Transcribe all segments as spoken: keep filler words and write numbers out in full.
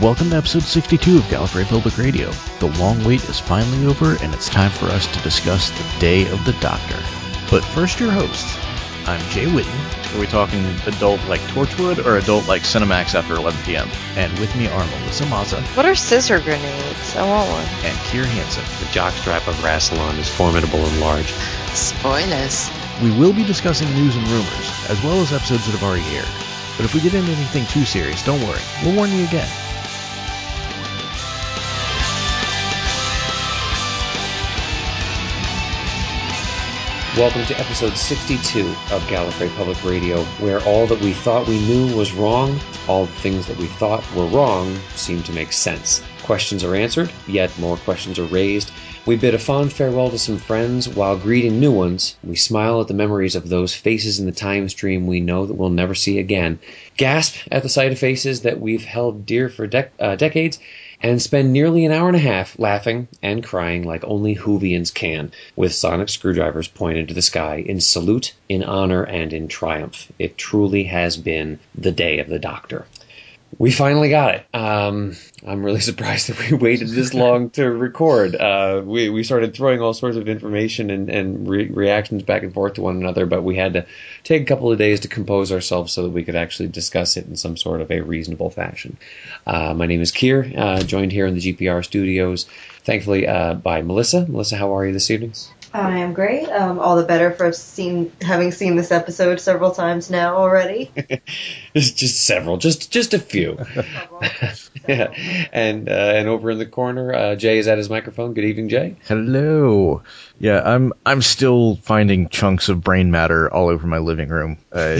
Welcome to episode sixty-two of Gallifrey Public Radio. The long wait is finally over, and it's time for us to discuss the Day of the Doctor. But first, your hosts. I'm Jay Whitten. Are we talking adult like Torchwood or adult like Cinemax after eleven p.m.? And with me are Melissa Mazza. What are scissor grenades? I want one. And Keir Hansen. The jockstrap of Rassilon is formidable and large. Spoilers. We will be discussing news and rumors, as well as episodes that have already aired. But if we get into anything too serious, don't worry. We'll warn you again. Welcome to episode sixty-two of Gallifrey Public Radio, where all that we thought we knew was wrong, all the things that we thought were wrong seem to make sense. Questions are answered, yet more questions are raised. We bid a fond farewell to some friends while greeting new ones. We smile at the memories of those faces in the time stream we know that we'll never see again. Gasp at the sight of faces that we've held dear for dec- uh, decades. And spend nearly an hour and a half laughing and crying like only Whovians can, with sonic screwdrivers pointed to the sky in salute, in honor, and in triumph. It truly has been the Day of the Doctor. We finally got it. Um, I'm really surprised that we waited this long to record. Uh, we, we started throwing all sorts of information and, and re- reactions back and forth to one another, but we had to take a couple of days to compose ourselves so that we could actually discuss it in some sort of a reasonable fashion. Uh, my name is Keir, uh, joined here in the G P R studios, thankfully uh, by Melissa. Melissa, how are you this evening? I am great. Um, all the better for seen, having seen this episode several times now already. just, just several, just just a few. yeah, and uh, and over in the corner, uh, Jay is at his microphone. Good evening, Jay. Hello. Yeah, I'm I'm still finding chunks of brain matter all over my living room. Uh,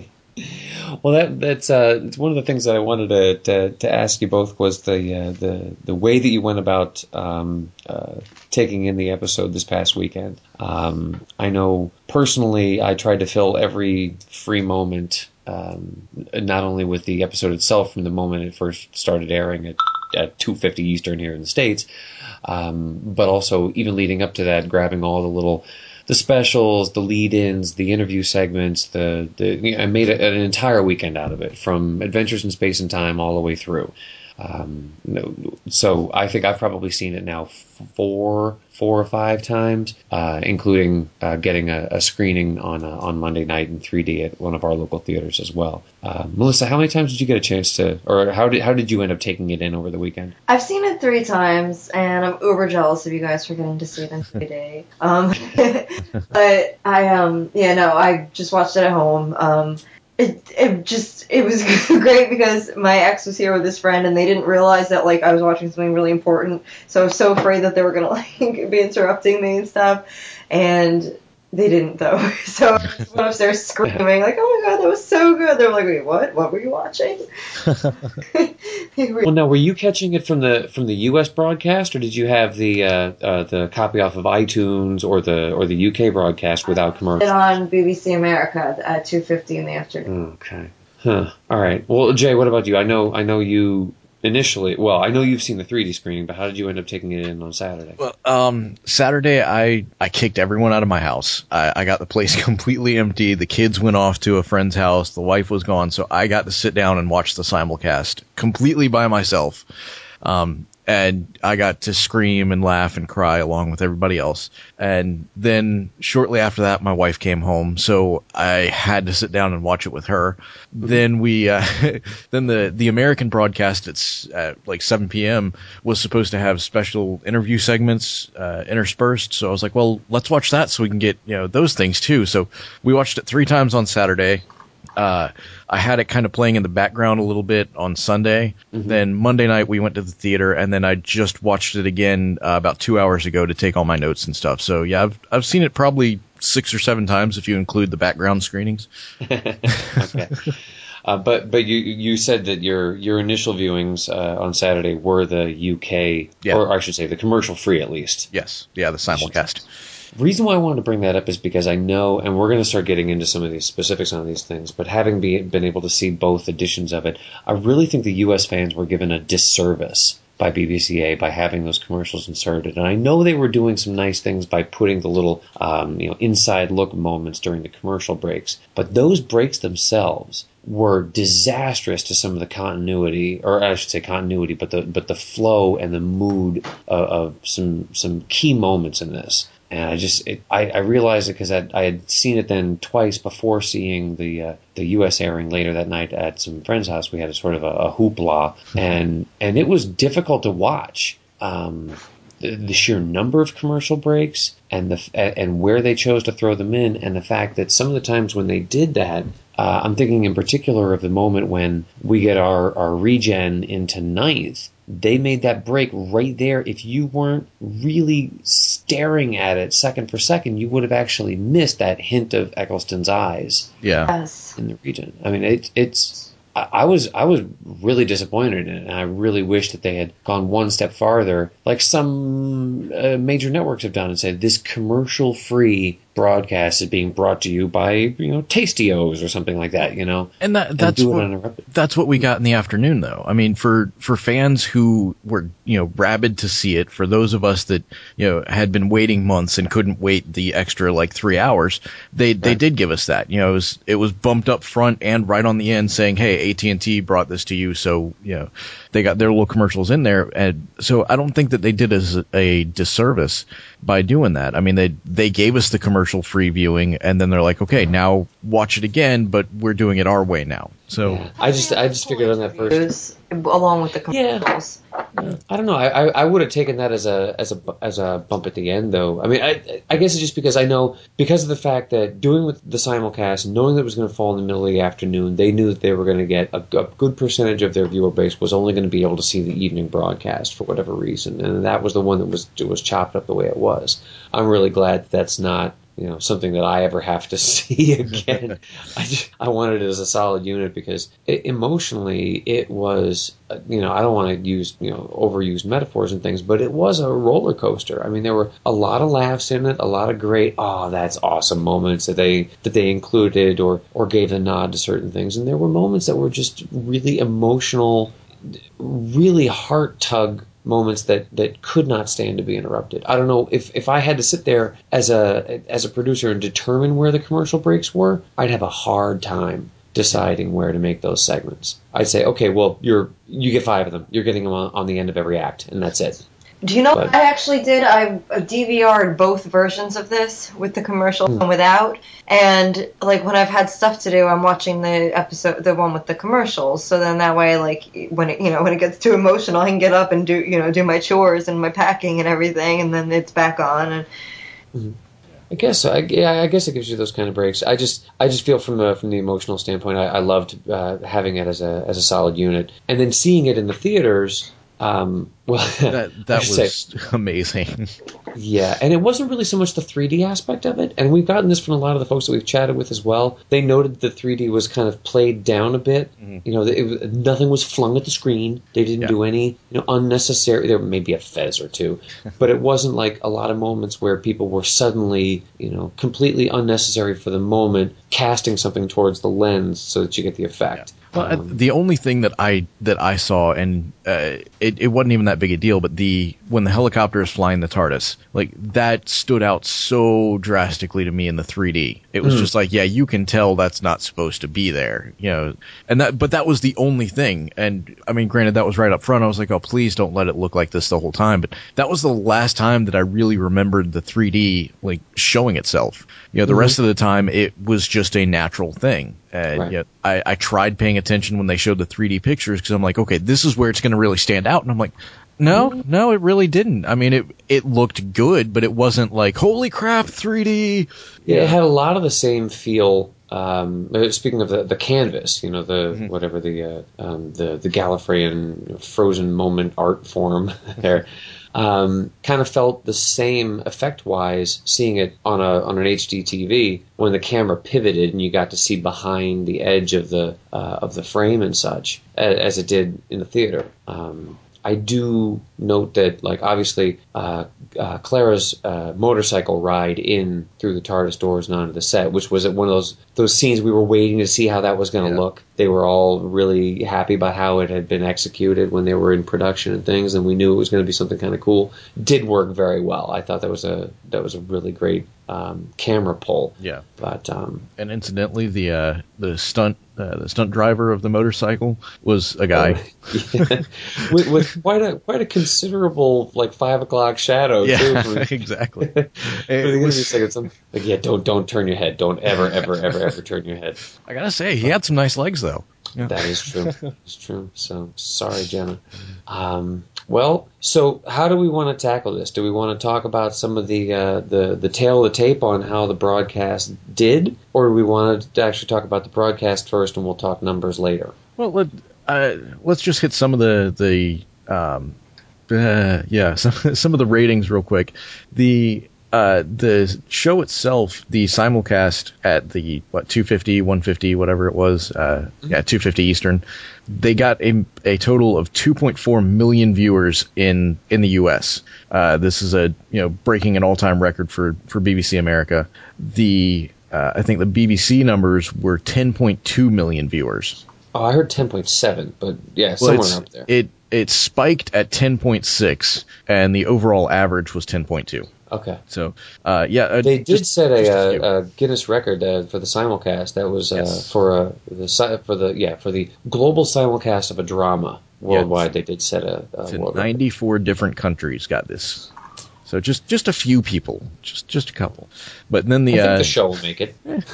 Well, that that's uh, it's one of the things that I wanted to to, to ask you both was the uh, the the way that you went about um, uh, taking in the episode this past weekend. Um, I know personally, I tried to fill every free moment, um, not only with the episode itself from the moment it first started airing at at two fifty Eastern here in the States, um, but also even leading up to that, grabbing all the little. The specials, the lead-ins, the interview segments, the, the I made a, an entire weekend out of it, from Adventures in Space and Time all the way through. Um, so I think I've probably seen it now four, four or five times, uh, including uh, getting a, a screening on uh, on Monday night in three D at one of our local theaters as well. Uh, Melissa, how many times did you get a chance to, or how did how did you end up taking it in over the weekend? I've seen it three times, and I'm uber jealous of you guys for getting to see it in three D. Um, but I um yeah no I just watched it at home. Um, It it just it was great because my ex was here with his friend and they didn't realize that like I was watching something really important, so I was so afraid that they were gonna like be interrupting me and stuff, and they didn't though. So I just went upstairs screaming like, "Oh my god, that was so good!" They were like, "Wait, what? What were you watching?" Well, now were you catching it from the from the U S broadcast, or did you have the uh, uh, the copy off of iTunes or the or the U K broadcast without commercials? On B B C America at two fifty in the afternoon. Okay. Huh. All right. Well, Jay, what about you? I know I know you initially. Well, I know you've seen the three D screening, but how did you end up taking it in on Saturday? Well, um, Saturday I, I kicked everyone out of my house. I, I got the place completely empty. The kids went off to a friend's house. The wife was gone, so I got to sit down and watch the simulcast completely by myself. Um, and I got to scream and laugh and cry along with everybody else. And then shortly after that, my wife came home, so I had to sit down and watch it with her. Then we, uh, then the, the American broadcast it's at like seven p.m. was supposed to have special interview segments, uh, interspersed. So I was like, well, let's watch that so we can get, you know, those things too. So we watched it three times on Saturday. Uh, I had it kind of playing in the background a little bit on Sunday. Mm-hmm. Then Monday night we went to the theater, and then I just watched it again uh, about two hours ago to take all my notes and stuff. So yeah, I've I've seen it probably six or seven times if you include the background screenings. Okay. Uh, but but you you said that your your initial viewings uh, on Saturday were the U K, yeah. Or I should say the commercial free at least. Yes. Yeah, the simulcast. The reason why I wanted to bring that up is because I know, and we're going to start getting into some of these specifics on these things, but having be, been able to see both editions of it, I really think the U S fans were given a disservice by B B C A by having those commercials inserted. And I know they were doing some nice things by putting the little um, you know, inside look moments during the commercial breaks, but those breaks themselves were disastrous to some of the continuity, or I should say continuity, but the but the flow and the mood of, of some some key moments in this. And I just it, I, I realized it because I, I had seen it then twice before seeing the uh, the U S airing later that night at some friend's house. We had a sort of a, a hoopla, and and it was difficult to watch. Um, the, the sheer number of commercial breaks and the and where they chose to throw them in, and the fact that some of the times when they did that, uh, I'm thinking in particular of the moment when we get our, our regen into ninth. They made that break right there. If you weren't really staring at it second for second, you would have actually missed that hint of Eccleston's eyes. Yeah. Yes. In the region. I mean, it, it's. I, I was I was really disappointed in it, and I really wish that they had gone one step farther, like some uh, major networks have done, and said this commercial-free broadcast is being brought to you by, you know, Tastios or something like that, you know. And that that's and do it what uninterrupted. that's what we got in the afternoon, though. I mean, for for fans who were, you know, rabid to see it, for those of us that, you know, had been waiting months and couldn't wait the extra like three hours, they they Right. did give us that. You know, it was it was bumped up front and right on the end saying, "Hey, A T and T brought this to you," so you know they got their little commercials in there, and so I don't think that they did us a disservice by doing that. I mean, they they gave us the commercial free viewing, and then they're like, okay, now watch it again, but we're doing it our way now. So Yeah. I just I just figured on that first. News, along with the Yeah. commercials. I don't know. I, I, I would have taken that as a as a as a bump at the end, though. I mean, I I guess it's just because I know, because of the fact that doing with the simulcast, knowing that it was going to fall in the middle of the afternoon, they knew that they were going to get a, a good percentage of their viewer base was only going to be able to see the evening broadcast for whatever reason, and that was the one that was was chopped up the way it was. I'm really glad that that's not, you know, something that I ever have to see again. I just, I wanted it as a solid unit because it, emotionally it was, uh, you know, I don't want to use, you know, overused metaphors and things, but it was a roller coaster. I mean, there were a lot of laughs in it, a lot of great, oh, that's awesome moments that they that they included or or gave a nod to certain things, and there were moments that were just really emotional, really heart tug moments that, that could not stand to be interrupted. I don't know if, if I had to sit there as a as a producer and determine where the commercial breaks were, I'd have a hard time deciding where to make those segments. I'd say, okay, well, you're you get five of them. You're getting them on, on the end of every act, and that's it. Do you know But- what I actually did? I D V R'd both versions of this, with the commercial and without. And like when I've had stuff to do, I'm watching the episode, the one with the commercials. So then that way, like when it, you know, when it gets too emotional, I can get up and do, you know, do my chores and my packing and everything, and then it's back on. And Mm-hmm. I guess so. I, yeah, I guess it gives you those kind of breaks. I just, I just feel from the from the emotional standpoint, I, I loved uh, having it as a as a solid unit, and then seeing it in the theaters. Um, well, that I that should was say, amazing. yeah, and it wasn't really so much the three D aspect of it, and we've gotten this from a lot of the folks that we've chatted with as well. They noted that three D was kind of played down a bit. Mm-hmm. You know, it was, nothing was flung at the screen. They didn't yeah. do any, you know, unnecessary. There may be a fez or two, but it wasn't like a lot of moments where people were suddenly, you know, completely unnecessary for the moment, casting something towards the lens so that you get the effect. Yeah. Well, um, the only thing that I that I saw, and uh, it, it wasn't even that big a deal, but the when the helicopter is flying the TARDIS, like that stood out so drastically to me in the three D. It was mm. just like, yeah, you can tell that's not supposed to be there, you know. And that, but that was the only thing. And I mean, granted, that was right up front. I was like, oh, please don't let it look like this the whole time. But that was the last time that I really remembered the three D like showing itself. You know, the mm-hmm. rest of the time it was just a natural thing. And right. yet I, I tried paying attention when they showed the three D pictures because I'm like, okay, this is where it's going to really stand out. And I'm like, no, no, it really didn't. I mean, it it looked good, but it wasn't like, holy crap, three D. Yeah, it had a lot of the same feel. Um, speaking of the, the canvas, you know, the mm-hmm. whatever the uh, um, the the Gallifreyan frozen moment art form there. Um, kind of felt the same effect-wise seeing it on a on an H D T V when the camera pivoted and you got to see behind the edge of the uh, of the frame and such as, as it did in the theater. Um, I do note that, like, obviously, uh, uh, Clara's uh, motorcycle ride in through the TARDIS doors and onto the set, which was one of those those scenes we were waiting to see how that was going to yeah. look. They were all really happy about how it had been executed when they were in production and things, and we knew it was going to be something kind of cool. Did work very well. I thought that was a that was a really great um, camera pull. Yeah. But um, and incidentally, the uh, the stunt uh, the stunt driver of the motorcycle was a guy yeah. with, with quite a quite a considerable like five o'clock shadow. Yeah, too. exactly. It It was was, like, some, like yeah, don't don't turn your head. Don't ever ever ever ever turn your head. I gotta say, he had some nice legs though. Yeah. That is true. It's true. So sorry, Jenna. Um, well, so how do we want to tackle this? Do we want to talk about some of the uh, the the tail of the tape on how the broadcast did, or do we want to actually talk about the broadcast first, and we'll talk numbers later? Well, let, uh, let's just hit some of the the um, uh, yeah some some of the ratings real quick. The Uh, the show itself, the simulcast at the, what, two fifty, one fifty, whatever it was, uh, yeah, two fifty Eastern, they got a, a total of two point four million viewers in, in the U S. Uh, this is a, you know, breaking an all-time record for, for B B C America. The, uh, I think the B B C numbers were ten point two million viewers. Oh, I heard ten point seven, but yeah, Well, somewhere up there. It, it spiked at ten point six, and the overall average was ten point two. Okay. So, uh, yeah. Uh, they did just, set a, just a, a, a Guinness record uh, for the simulcast. That was uh, Yes. for uh, the si- for the yeah for the global simulcast of a drama worldwide. Yes. They did set a, a So world ninety-four record. different countries got this. So just just a few people, just just a couple. But then the I think uh, the show will make it.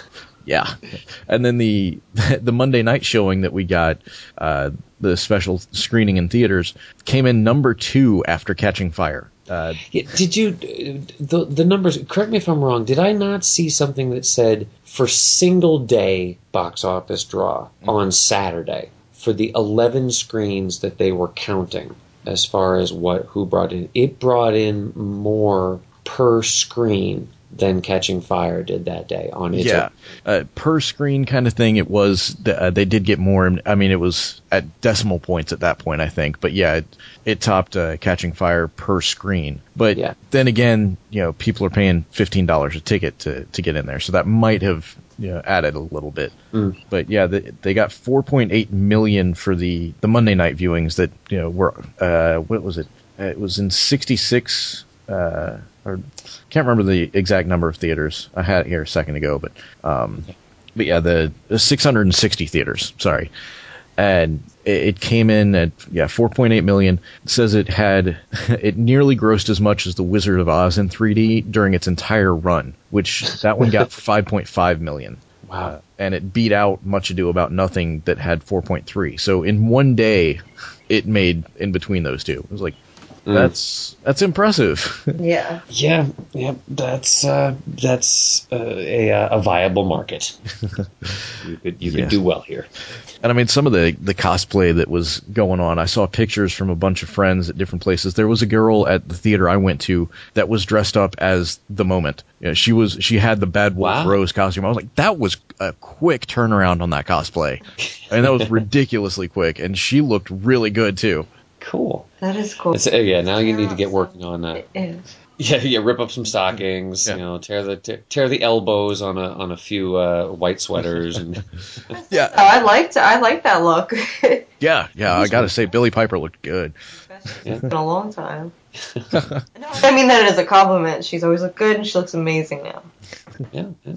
yeah, and then the the Monday night showing that we got, uh, the special screening in theaters, came in number two after Catching Fire. Uh, Yeah, did you the the numbers? Correct me if I'm wrong. Did I not see something that said for single day box office draw Mm-hmm. on Saturday for the eleven screens that they were counting as far as what who brought in? It brought in more per screen than Catching Fire did that day on its yeah, uh, per screen kind of thing. It was uh, they did get more. I mean, it was at decimal points at that point, I think. But yeah, it, it topped uh, Catching Fire per screen. But Yeah. then again, you know, people are paying fifteen dollars a ticket to to get in there, so that might have, you know, added a little bit. Mm. But yeah, the, they got four point eight million for the the Monday night viewings that, you know, were uh, what was it? Uh, it was in sixty-six. Uh, or can't remember the exact number of theaters. I had it here a second ago, but um, but yeah, the, the six hundred sixty theaters. Sorry, and it, it came in at yeah four point eight million. It says it had it nearly grossed as much as The Wizard of Oz in three D during its entire run, which that one got five point five million. Wow. Uh, and it beat out Much Ado About Nothing that had four point three. So in one day, it made in between those two. It was like, Mm. that's that's impressive. Yeah. Yeah, yeah, that's uh, that's uh, a a viable market. you could you could Yeah. do well here. And I mean, some of the, the cosplay that was going on, I saw pictures from a bunch of friends at different places. There was a girl at the theater I went to that was dressed up as the Moment. You know, she was she had the Bad Wolf Wow. Rose costume. I was like, that was a quick turnaround on that cosplay. I mean, that was ridiculously quick, and she looked really good too. Cool. That is cool. It's, uh, yeah, now you need to get working on that. It is. Yeah, yeah. Rip up some stockings. Yeah. You know, tear the tear, tear the elbows on a on a few uh, white sweaters and. Yeah, Oh, I liked I like that look. yeah, yeah. I gotta say, Billy Piper looked good. It's been a long time. No, I mean that as a compliment. She's always looked good, and she looks amazing now. Yeah, yeah.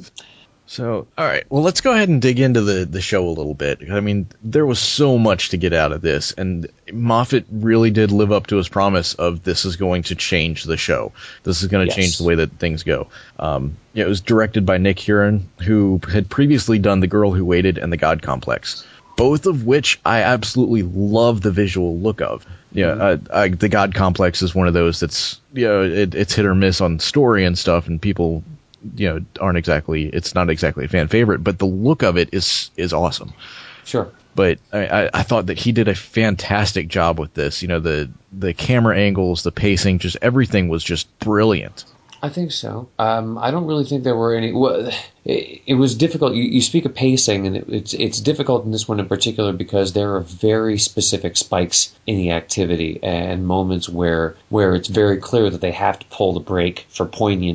So, all right. Well, let's go ahead and dig into the, the show a little bit. I mean, there was so much to get out of this, and Moffat really did live up to his promise of this is going to change the show. This is going to Yes. change the way that things go. Um, yeah, it was directed by Nick Huron, who had previously done The Girl Who Waited and The God Complex, both of which I absolutely love the visual look of. Yeah, uh, I, The God Complex is one of those that's, you know, it, it's hit or miss on story and stuff, and people, you know, aren't exactly, it's not exactly a fan favorite, but the look of it is is awesome. Sure. But I, I, I thought that he did a fantastic job with this. You know, the the camera angles, the pacing, just everything was just brilliant. I think so. Um, I don't really think there were any. Well, it, it was difficult. You, you speak of pacing, and it, it's it's difficult in this one in particular because there are very specific spikes in the activity and moments where where it's very clear that they have to pull the brake for poignancy.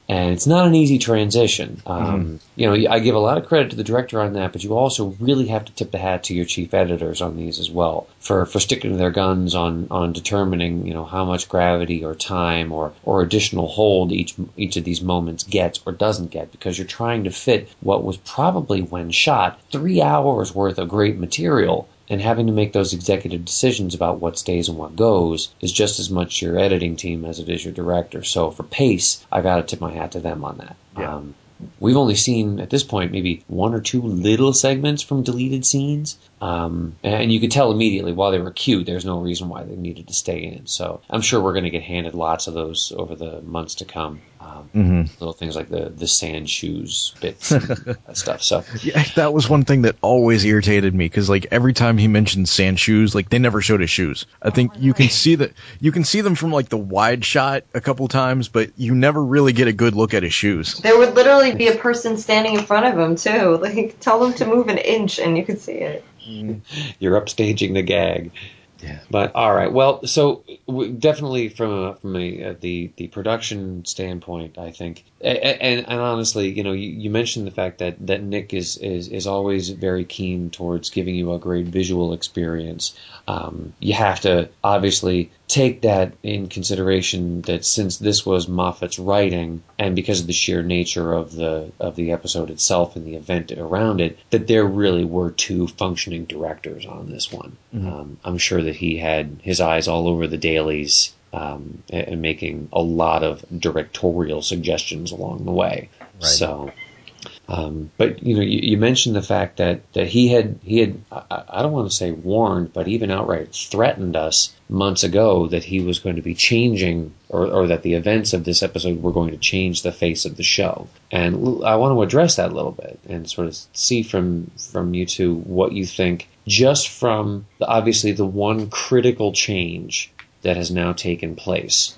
And it's not an easy transition. Um, Mm-hmm. You know, I give a lot of credit to the director on that, but you also really have to tip the hat to your chief editors on these as well for, for sticking to their guns on, on determining, you know, how much gravity or time or, or additional hold each each of these moments gets or doesn't get, because you're trying to fit what was probably, when shot, three hours worth of great material. And having to make those executive decisions about what stays and what goes is just as much your editing team as it is your director. So for pace, I got to tip my hat to them on that. Yeah. Um, we've only seen, at this point, maybe one or two little segments from deleted scenes. Um, and you could tell immediately while they were cute, there's no reason why they needed to stay in. So I'm sure we're going to get handed lots of those over the months to come. Um, Mm-hmm. Little things like the, the sand shoes bits and that stuff. So Yeah, that was one thing that always irritated me, because like every time he mentioned sand shoes, like they never showed his shoes. I think you can see that you can see them from like the wide shot a couple times, but you never really get a good look at his shoes. There would literally be a person standing in front of him too. Like, tell them to move an inch and you could see it. you're upstaging the gag. Yeah. But all right, well, so w- definitely from a, from a, uh, the the production standpoint, I think, and, and, and honestly, you know, you, you mentioned the fact that, that Nick is, is is always very keen towards giving you a great visual experience. Um, you have to obviously take that in consideration that since this was Moffat's writing, and because of the sheer nature of the of the episode itself and the event around it, that there really were two functioning directors on this one. Mm-hmm. Um, I'm sure that he had his eyes all over the dailies um, and, and making a lot of directorial suggestions along the way. Right. So. Um, but you know, you, you mentioned the fact that, that he had he had I, I don't want to say warned, but even outright threatened us months ago that he was going to be changing, or, or that the events of this episode were going to change the face of the show. And I want to address that a little bit and sort of see from from you two what you think, just from the, obviously the one critical change that has now taken place.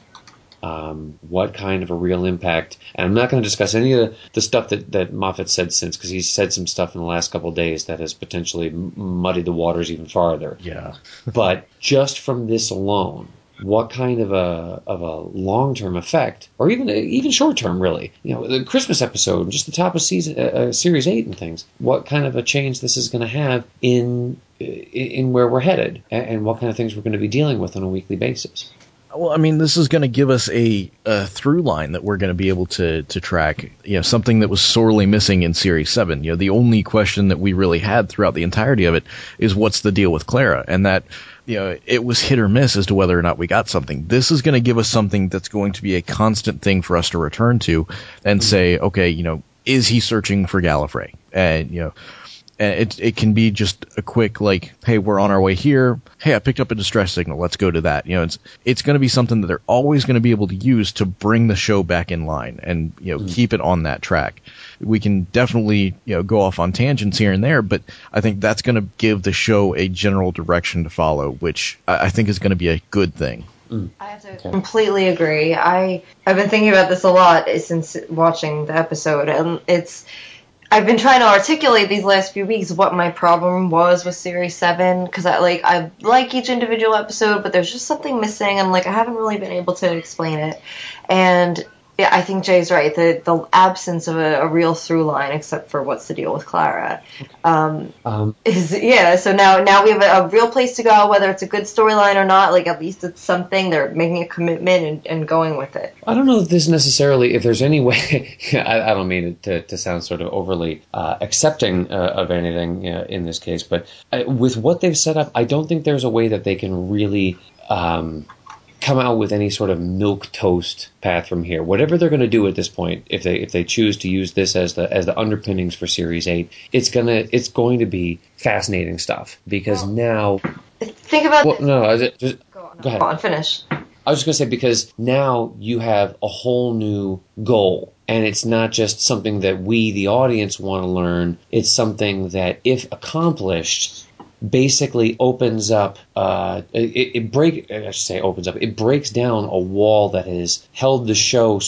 Um, what kind of a real impact, and I'm not going to discuss any of the, the stuff that, that Moffat said since, because he's said some stuff in the last couple of days that has potentially muddied the waters even farther. Yeah. But just from this alone, what kind of a of a long-term effect, or even even short-term, really, you know, the Christmas episode, just the top of season, uh, series eight and things, what kind of a change this is going to have in in where we're headed, and what kind of things we're going to be dealing with on a weekly basis. Well, I mean, this is going to give us a, a through line that we're going to be able to to track. You know, something that was sorely missing in Series seven. You know, the only question that we really had throughout the entirety of it is what's the deal with Clara, and that, you know, it was hit or miss as to whether or not we got something. This is going to give us something that's going to be a constant thing for us to return to and say, okay, you know, is he searching for Gallifrey? And, you know, and it it can be just a quick, like, hey, we're on our way here. Hey, I picked up a distress signal. Let's go to that. You know, it's it's going to be something that they're always going to be able to use to bring the show back in line and, you know, mm. keep it on that track. We can definitely, you know, go off on tangents here and there, but I think that's going to give the show a general direction to follow, which I, I think is going to be a good thing. I have to okay. completely agree. I I've been thinking about this a lot since watching the episode, and it's. I've been trying to articulate these last few weeks what my problem was with Series seven, because I like I like each individual episode, but there's just something missing, and like I haven't really been able to explain it. And yeah, I think Jay's right. The the absence of a, a real through line, except for what's the deal with Clara, um, um, is yeah. So now now we have a, a real place to go, whether it's a good storyline or not. Like at least it's something. They're making a commitment and, and going with it. I don't know if this necessarily, if there's any way. I, I don't mean it to, to sound sort of overly uh, accepting uh, of anything uh, in this case, but I, with what they've set up, I don't think there's a way that they can really. Um, come out with any sort of milquetoast path from here. Whatever they're going to do at this point, if they if they choose to use this as the as the underpinnings for Series eight, it's gonna it's going to be fascinating stuff, because well, now think about well, no, no, just, go on, go ahead. Go on, finish. I was just going to say, because now you have a whole new goal, and it's not just something that we, the audience, want to learn. It's something that, if accomplished, basically opens up, uh, it, it break, I should say opens up, it breaks down a wall that has held the show sort of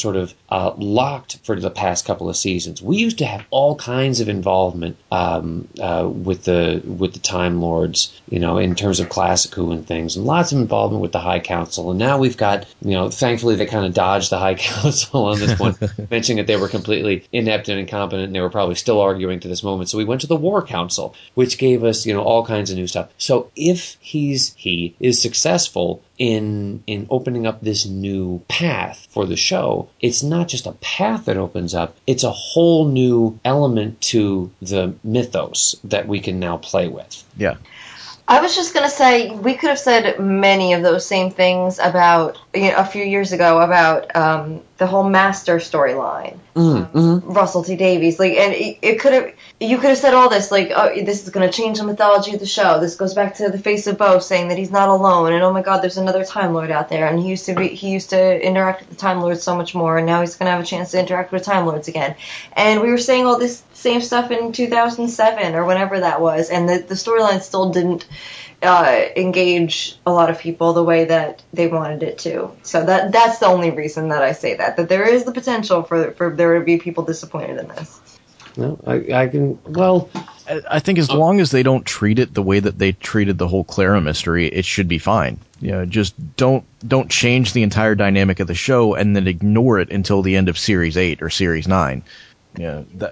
uh, locked for the past couple of seasons. We used to have all kinds of involvement um, uh, with the with the Time Lords, you know, in terms of Classic Who and things, and lots of involvement with the High Council. And now we've got, you know, thankfully they kind of dodged the High Council on this one, mentioning that they were completely inept and incompetent, and they were probably still arguing to this moment. So we went to the War Council, which gave us, you know, all kinds of new stuff. So if he's he is successful in in opening up this new path for the show, it's not just a path that opens up, it's a whole new element to the mythos that we can now play with. Yeah. I was just going to say, we could have said many of those same things about, you know, a few years ago about um, the whole Master storyline. Mm, um, mm-hmm. Russell T Davies. Like, and it, it could have, you could have said all this, like, oh, this is going to change the mythology of the show. This goes back to the Face of Bo saying that he's not alone, and oh my god, there's another Time Lord out there, and he used to be, he used to interact with the Time Lords so much more, and now he's going to have a chance to interact with Time Lords again. And we were saying all this same stuff in two thousand seven or whenever that was, and the, the storyline still didn't uh, engage a lot of people the way that they wanted it to. So that that's the only reason that I say that, that there is the potential for, for there to be people disappointed in this. No, I, I can, well... I, I think as long as they don't treat it the way that they treated the whole Clara mystery, it should be fine. You know, just don't don't change the entire dynamic of the show and then ignore it until the end of Series eight or Series nine. Yeah, that...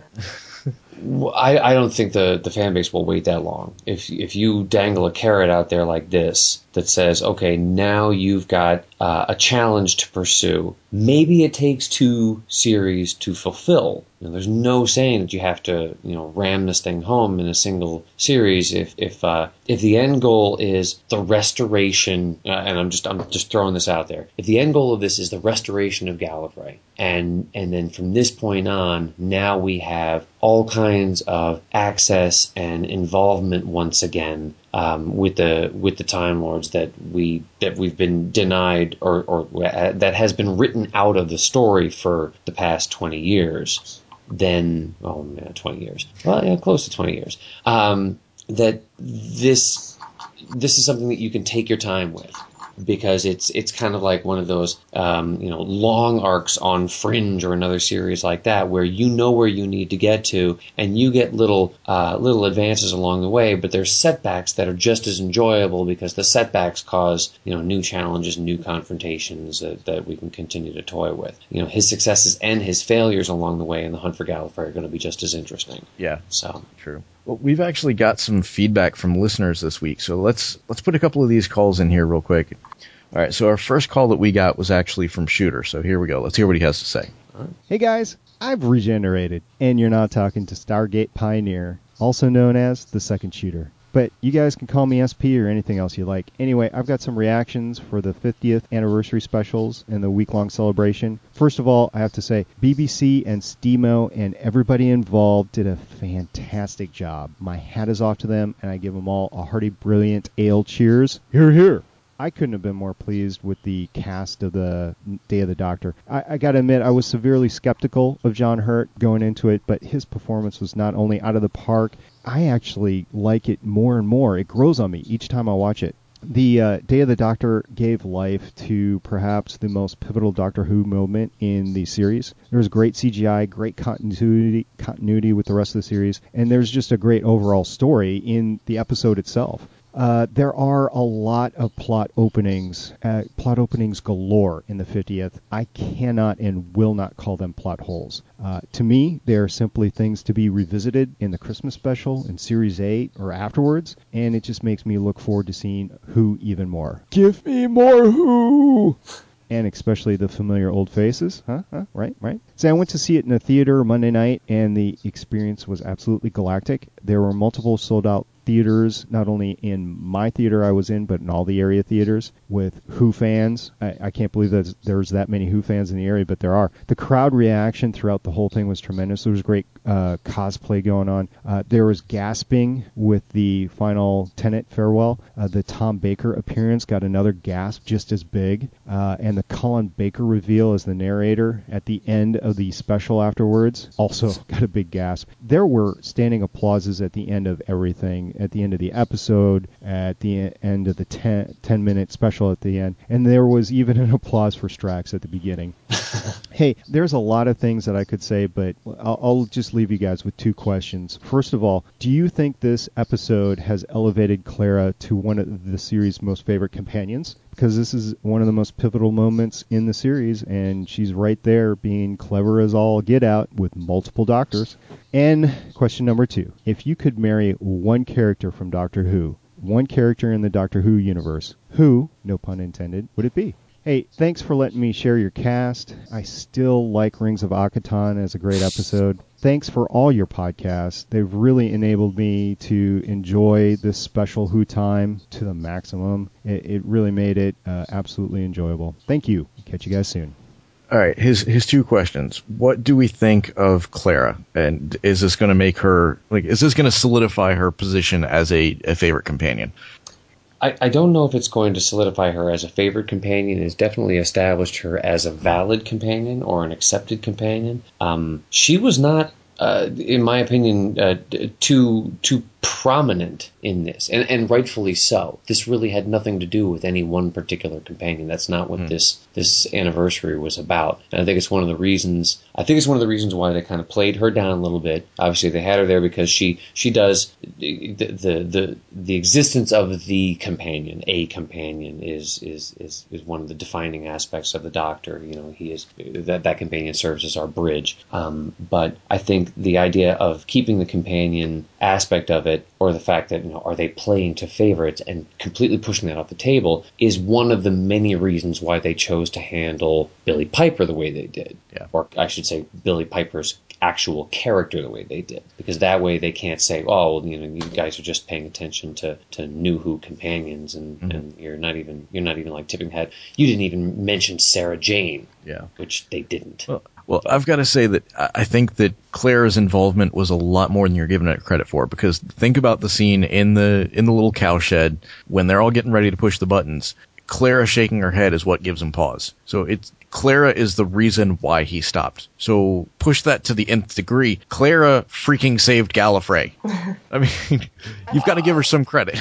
I, I don't think the, the fan base will wait that long. If if you dangle a carrot out there like this that says, okay, now you've got uh, a challenge to pursue, maybe it takes two series to fulfill. You know, there's no saying that you have to, you know, ram this thing home in a single series. If if uh, if the end goal is the restoration, uh, and I'm just I'm just throwing this out there, if the end goal of this is the restoration of Gallifrey, and and then from this point on, now we have all kinds of access and involvement once again um, with the with the Time Lords that we that we've been denied or or uh, that has been written out of the story for the past twenty years. Then, oh man, twenty years. Well, yeah, close to twenty years. Um, that this this is something that you can take your time with, because it's it's kind of like one of those um, you know long arcs on Fringe or another series like that, where you know where you need to get to, and you get little uh, little advances along the way, but there's setbacks that are just as enjoyable because the setbacks cause you know new challenges, new confrontations that, that we can continue to toy with. You know, his successes and his failures along the way in the Hunt for Gallifrey are going to be just as interesting. Yeah, so true. Well, we've actually got some feedback from listeners this week, so let's let's put a couple of these calls in here real quick. All right, so our first call that we got was actually from Shooter, so here we go. Let's hear what he has to say. Hey guys, I've regenerated, and you're not talking to Stargate Pioneer, also known as the Second Shooter. But you guys can call me S P or anything else you like. Anyway, I've got some reactions for the fiftieth anniversary specials and the week-long celebration. First of all, I have to say, B B C and STIMO and everybody involved did a fantastic job. My hat is off to them, and I give them all a hearty, brilliant ale cheers. Hear, hear. I couldn't have been more pleased with the cast of the Day of the Doctor. I, I got to admit, I was severely skeptical of John Hurt going into it, but his performance was not only out of the park, I actually like it more and more. It grows on me each time I watch it. The uh, Day of the Doctor gave life to perhaps the most pivotal Doctor Who moment in the series. There was great C G I, great continuity, continuity with the rest of the series, and there's just a great overall story in the episode itself. Uh, there are a lot of plot openings, uh, plot openings galore in the fiftieth. I cannot and will not call them plot holes. Uh, to me, they are simply things to be revisited in the Christmas special, in Series eight, or afterwards, and it just makes me look forward to seeing Who even more. Give me more Who! And especially the familiar old faces. Huh? Huh? Right? Right? So I went to see it in a theater Monday night, and the experience was absolutely galactic. There were multiple sold-out theaters, not only in my theater I was in, but in all the area theaters with Who fans. I, I can't believe that there's that many Who fans in the area, but there are. The crowd reaction throughout the whole thing was tremendous. There was great uh, cosplay going on. Uh, there was gasping with the final Tenet farewell. Uh, the Tom Baker appearance got another gasp just as big. Uh, and the Colin Baker reveal as the narrator at the end of the special afterwards also got a big gasp. There were standing applauses at the end of everything. song at the end of the episode, at the end of the ten, ten minute special at the end, and there was even an applause for Strax at the beginning. Hey, there's a lot of things that I could say, but I'll, I'll just leave you guys with two questions. First of all, do you think this episode has elevated Clara to one of the series' most favorite companions? Because this is one of the most pivotal moments in the series, and she's right there being clever as all get out with multiple doctors. And question number two, if you could marry one character from Doctor Who, one character in the Doctor Who universe, who, no pun intended, would it be? Hey, thanks for letting me share your cast. I still like Rings of Akhaton as a great episode. Thanks for all your podcasts. They've really enabled me to enjoy this special Who time to the maximum. It, it really made it uh, absolutely enjoyable. Thank you. Catch you guys soon. All right, his his two questions. What do we think of Clara? And is this going to make her, like, is this going to solidify her position as a, a favorite companion? I, I don't know if it's going to solidify her as a favorite companion. It's definitely established her as a valid companion or an accepted companion. Um, she was not, uh, in my opinion, uh, too too prominent in this, and, and rightfully so. This really had nothing to do with any one particular companion. That's not what mm. this this anniversary was about. And I think it's one of the reasons. I think it's one of the reasons why they kind of played her down a little bit. Obviously, they had her there because she she does the the the, the existence of the companion, a companion, is is is is one of the defining aspects of the Doctor. You know, he is that that companion serves as our bridge. Um, but I think the idea of keeping the companion aspect of it, or the fact that, you know, are they playing to favorites and completely pushing that off the table, is one of the many reasons why they chose to handle Billie Piper the way they did. Yeah. Or I should say Billie Piper's actual character the way they did. Because that way they can't say, oh, well, you know, you guys are just paying attention to, to New Who companions and, mm-hmm. and you're not even you're not even like tipping head. You didn't even mention Sarah Jane. Yeah. Which they didn't. Well, Well, I've got to say that I think that Clara's involvement was a lot more than you're giving it credit for, because think about the scene in the in the little cowshed when they're all getting ready to push the buttons. Clara shaking her head is what gives him pause. So it's Clara is the reason why he stopped. So push that to the nth degree. Clara freaking saved Gallifrey. I mean, you've got to give her some credit.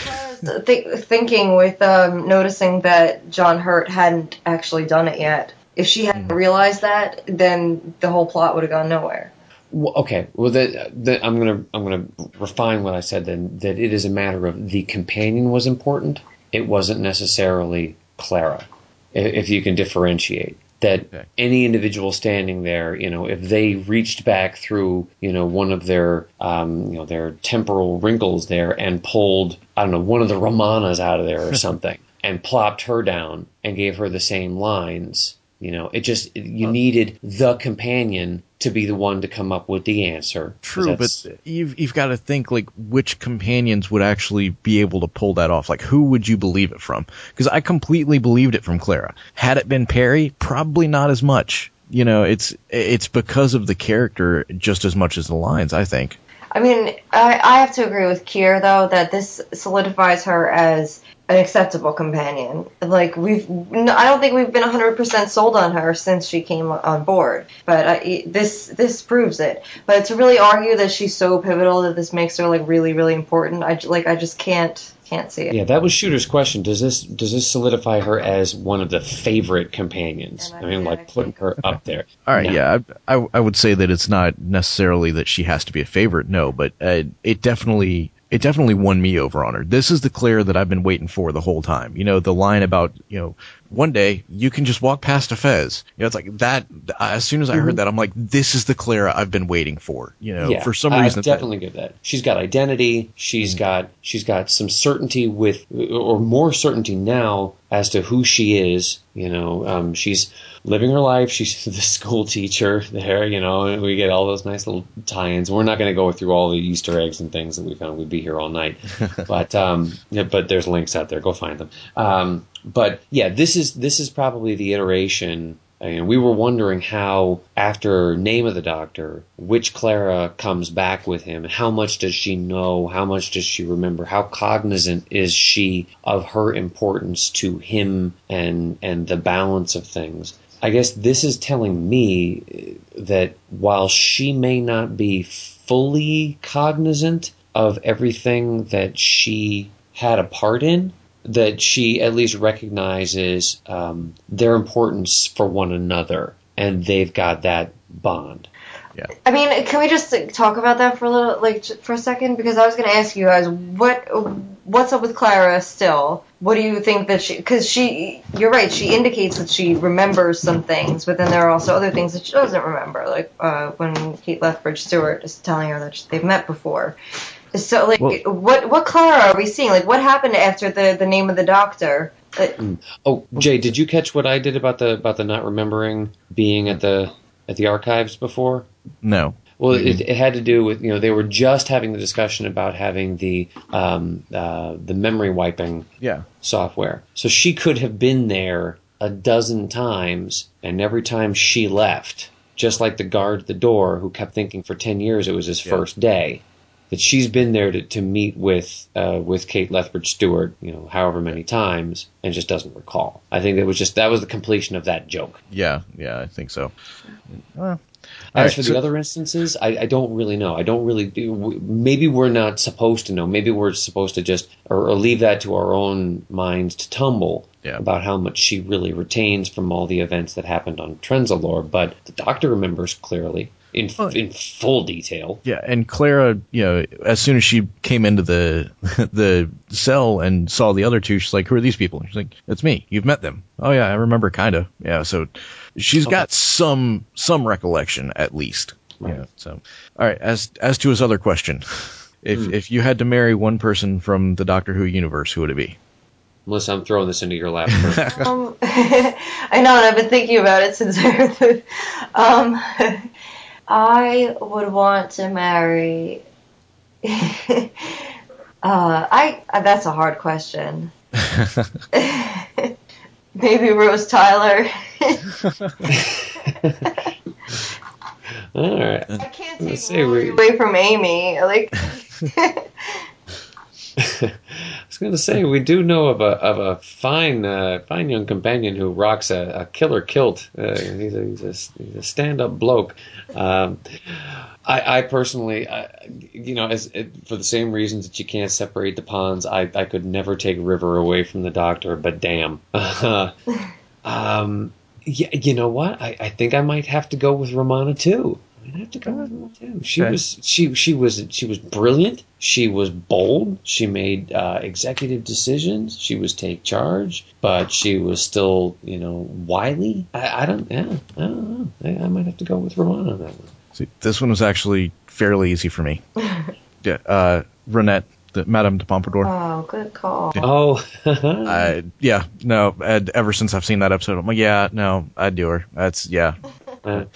Th- thinking with um, noticing that John Hurt hadn't actually done it yet. If she hadn't mm. realized that, then the whole plot would have gone nowhere. Well, okay, well, the, the, I'm gonna I'm gonna refine what I said then. That it is a matter of the companion was important. It wasn't necessarily Clara, if you can differentiate. That okay. Any individual standing there, you know, if they reached back through, you know, one of their, um, you know, their temporal wrinkles there and pulled, I don't know, one of the Romanas out of there or something, and plopped her down and gave her the same lines. You know, it just, you needed the companion to be the one to come up with the answer. True, but you've you've got to think, like, which companions would actually be able to pull that off? Like, who would you believe it from? Because I completely believed it from Clara. Had it been Perry, probably not as much. You know, it's it's because of the character just as much as the lines, I think. I mean, I, I have to agree with Kier, though, that this solidifies her as an acceptable companion. Like, we've, I don't think we've been one hundred percent sold on her since she came on board, but I, this this proves it. But to really argue that she's so pivotal that this makes her, like, really, really important, I, like, I just can't can't see it. Yeah, that was Shooter's question. Does this does this solidify her as one of the favorite companions? I, I mean, like, putting her up there. All right, no. yeah, I, I I would say that it's not necessarily that she has to be a favorite, no, but uh, it definitely... It definitely won me over on her. This is the Claire that I've been waiting for the whole time. You know, the line about, you know, one day you can just walk past a Fez. You know, it's like that. As soon as I heard that, I'm like, this is the Claire I've been waiting for. You know, yeah, for some reason. I definitely get that. She's got identity. She's mm-hmm. got she's got some certainty with, or more certainty now as to who she is. You know, um, she's living her life. She's the school teacher there, you know, and we get all those nice little tie-ins. We're not going to go through all the Easter eggs and things that we found. We'd be here all night. but um, yeah, but there's links out there. Go find them. Um, but yeah, this is this is probably the iteration. And we were wondering how, after Name of the Doctor, which Clara comes back with him. How much does she know? How much does she remember? How cognizant is she of her importance to him and and the balance of things? I guess this is telling me that while she may not be fully cognizant of everything that she had a part in, that she at least recognizes um, their importance for one another, and they've got that bond. Yeah. I mean, can we just talk about that for a little, like, for a second? Because I was going to ask you guys, what, what's up with Clara still? What do you think that she, because she, you're right, she indicates that she remembers some things, but then there are also other things that she doesn't remember, like uh, when Kate Lethbridge Stewart is telling her that they've met before. So, like, Well, what what Clara are we seeing? Like, what happened after the, the name of the doctor? Uh, Oh, Jay, did you catch what I did about the about the not remembering being at the at the archives before? No. Well, Mm-hmm. it, it had to do with, you know, they were just having the discussion about having the um, uh, the memory wiping Yeah. software. So she could have been there a dozen times, and every time she left, just like the guard at the door who kept thinking for ten years it was his Yeah. first day, that she's been there to, to meet with uh, with Kate Lethbridge Stewart, you know, however many times, and just doesn't recall. I think that was just that was the completion of that joke. Yeah, yeah, I think so. Well, As right, for so- the other instances, I, I don't really know. I don't really do. Maybe we're not supposed to know. Maybe we're supposed to just or, or leave that to our own minds to tumble Yeah. about how much she really retains from all the events that happened on Trenzalore. But the Doctor remembers clearly, in Oh. in full detail. Yeah, and Clara, you know, as soon as she came into the the cell and saw the other two, she's like, "Who are these people?" She's like, "It's me. You've met them." Oh yeah, I remember, kind of. Yeah, so she's got some some recollection at least. Right. Yeah. So, all right. As as to his other question, if Hmm. if you had to marry one person from the Doctor Who universe, who would it be? Melissa, I'm throwing this into your lap first. Um, I know, and I've been thinking about it since I heard the, um, I would want to marry. uh, I that's a hard question. Maybe Rose Tyler. All right. I can't Let's take see, Rory we- away from Amy. Like, I was going to say we do know of a of a fine uh, fine young companion who rocks a, a killer kilt. Uh, he's a, he's a, he's a stand up bloke. Um, I, I personally, I, you know, as it, for the same reasons that you can't separate the ponds, I, I could never take River away from the Doctor. But damn, um, yeah, you know what? I, I think I might have to go with Romana too. I have to go with Romana too. She Okay. was she she was she was brilliant. She was bold. She made uh, executive decisions. She was take charge, but she was still, you know, wily. I, I don't, yeah, I don't know. I, I might have to go with Romana on that one. See, this one was actually fairly easy for me. Yeah, uh, Renette, the Madame de Pompadour. oh, good call. Oh, I yeah, no. And ever since I've seen that episode, I'm like, yeah, no, I'd do her. That's yeah. Uh,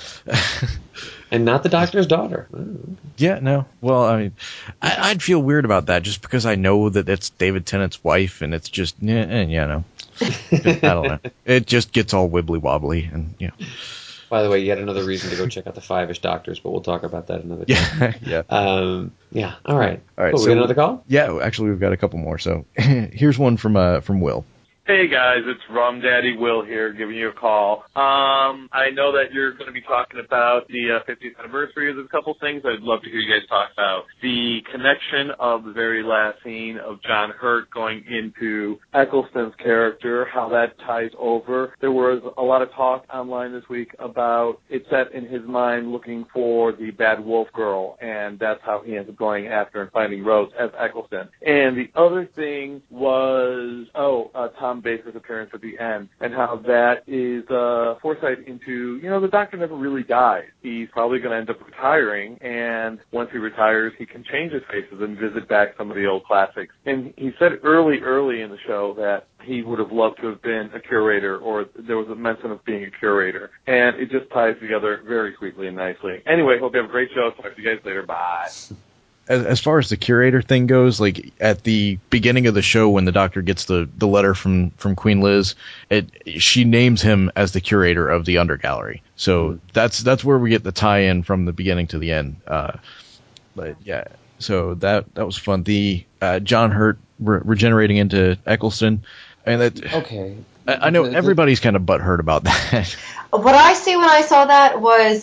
and not the Doctor's daughter. Oh. Yeah, no. Well, I mean, I, I'd feel weird about that just because I know that it's David Tennant's wife, and it's just, yeah, eh, yeah, no. I don't know. It just gets all wibbly wobbly, and yeah, By the way, yet another reason to go check out the Five-ish Doctors, but we'll talk about that another time. yeah, yeah. Um, yeah. All right. All right. Cool, we so got another call? Yeah, actually, we've got a couple more. So here's one from uh from Will. Hey guys, it's Rum Daddy Will here giving you a call. Um, I know that you're going to be talking about the uh, fiftieth anniversary. There's a couple things I'd love to hear you guys talk about. The connection of the very last scene of John Hurt going into Eccleston's character, how that ties over. There was a lot of talk online this week about it set in his mind looking for the bad wolf girl, and that's how he ends up going after and finding Rose as Eccleston. And the other thing was, oh, uh, Tom Baker's appearance at the end, and how that is uh, foresight into, you know, the Doctor never really dies. He's probably going to end up retiring, and once he retires, he can change his faces and visit back some of the old classics. And he said early, early in the show that he would have loved to have been a curator, or there was a mention of being a curator. And it just ties together very sweetly and nicely. Anyway, hope you have a great show. Talk to you guys later. Bye. As, as far as the curator thing goes, like at the beginning of the show when the Doctor gets the, the letter from, from Queen Liz, it she names him as the curator of the Undergallery. So mm-hmm. that's that's where we get the tie-in from the beginning to the end. Uh, but yeah, so that that was fun. The uh, John Hurt re- regenerating into Eccleston, and that Okay. I, I know everybody's kind of butthurt about that. What I see when I saw that was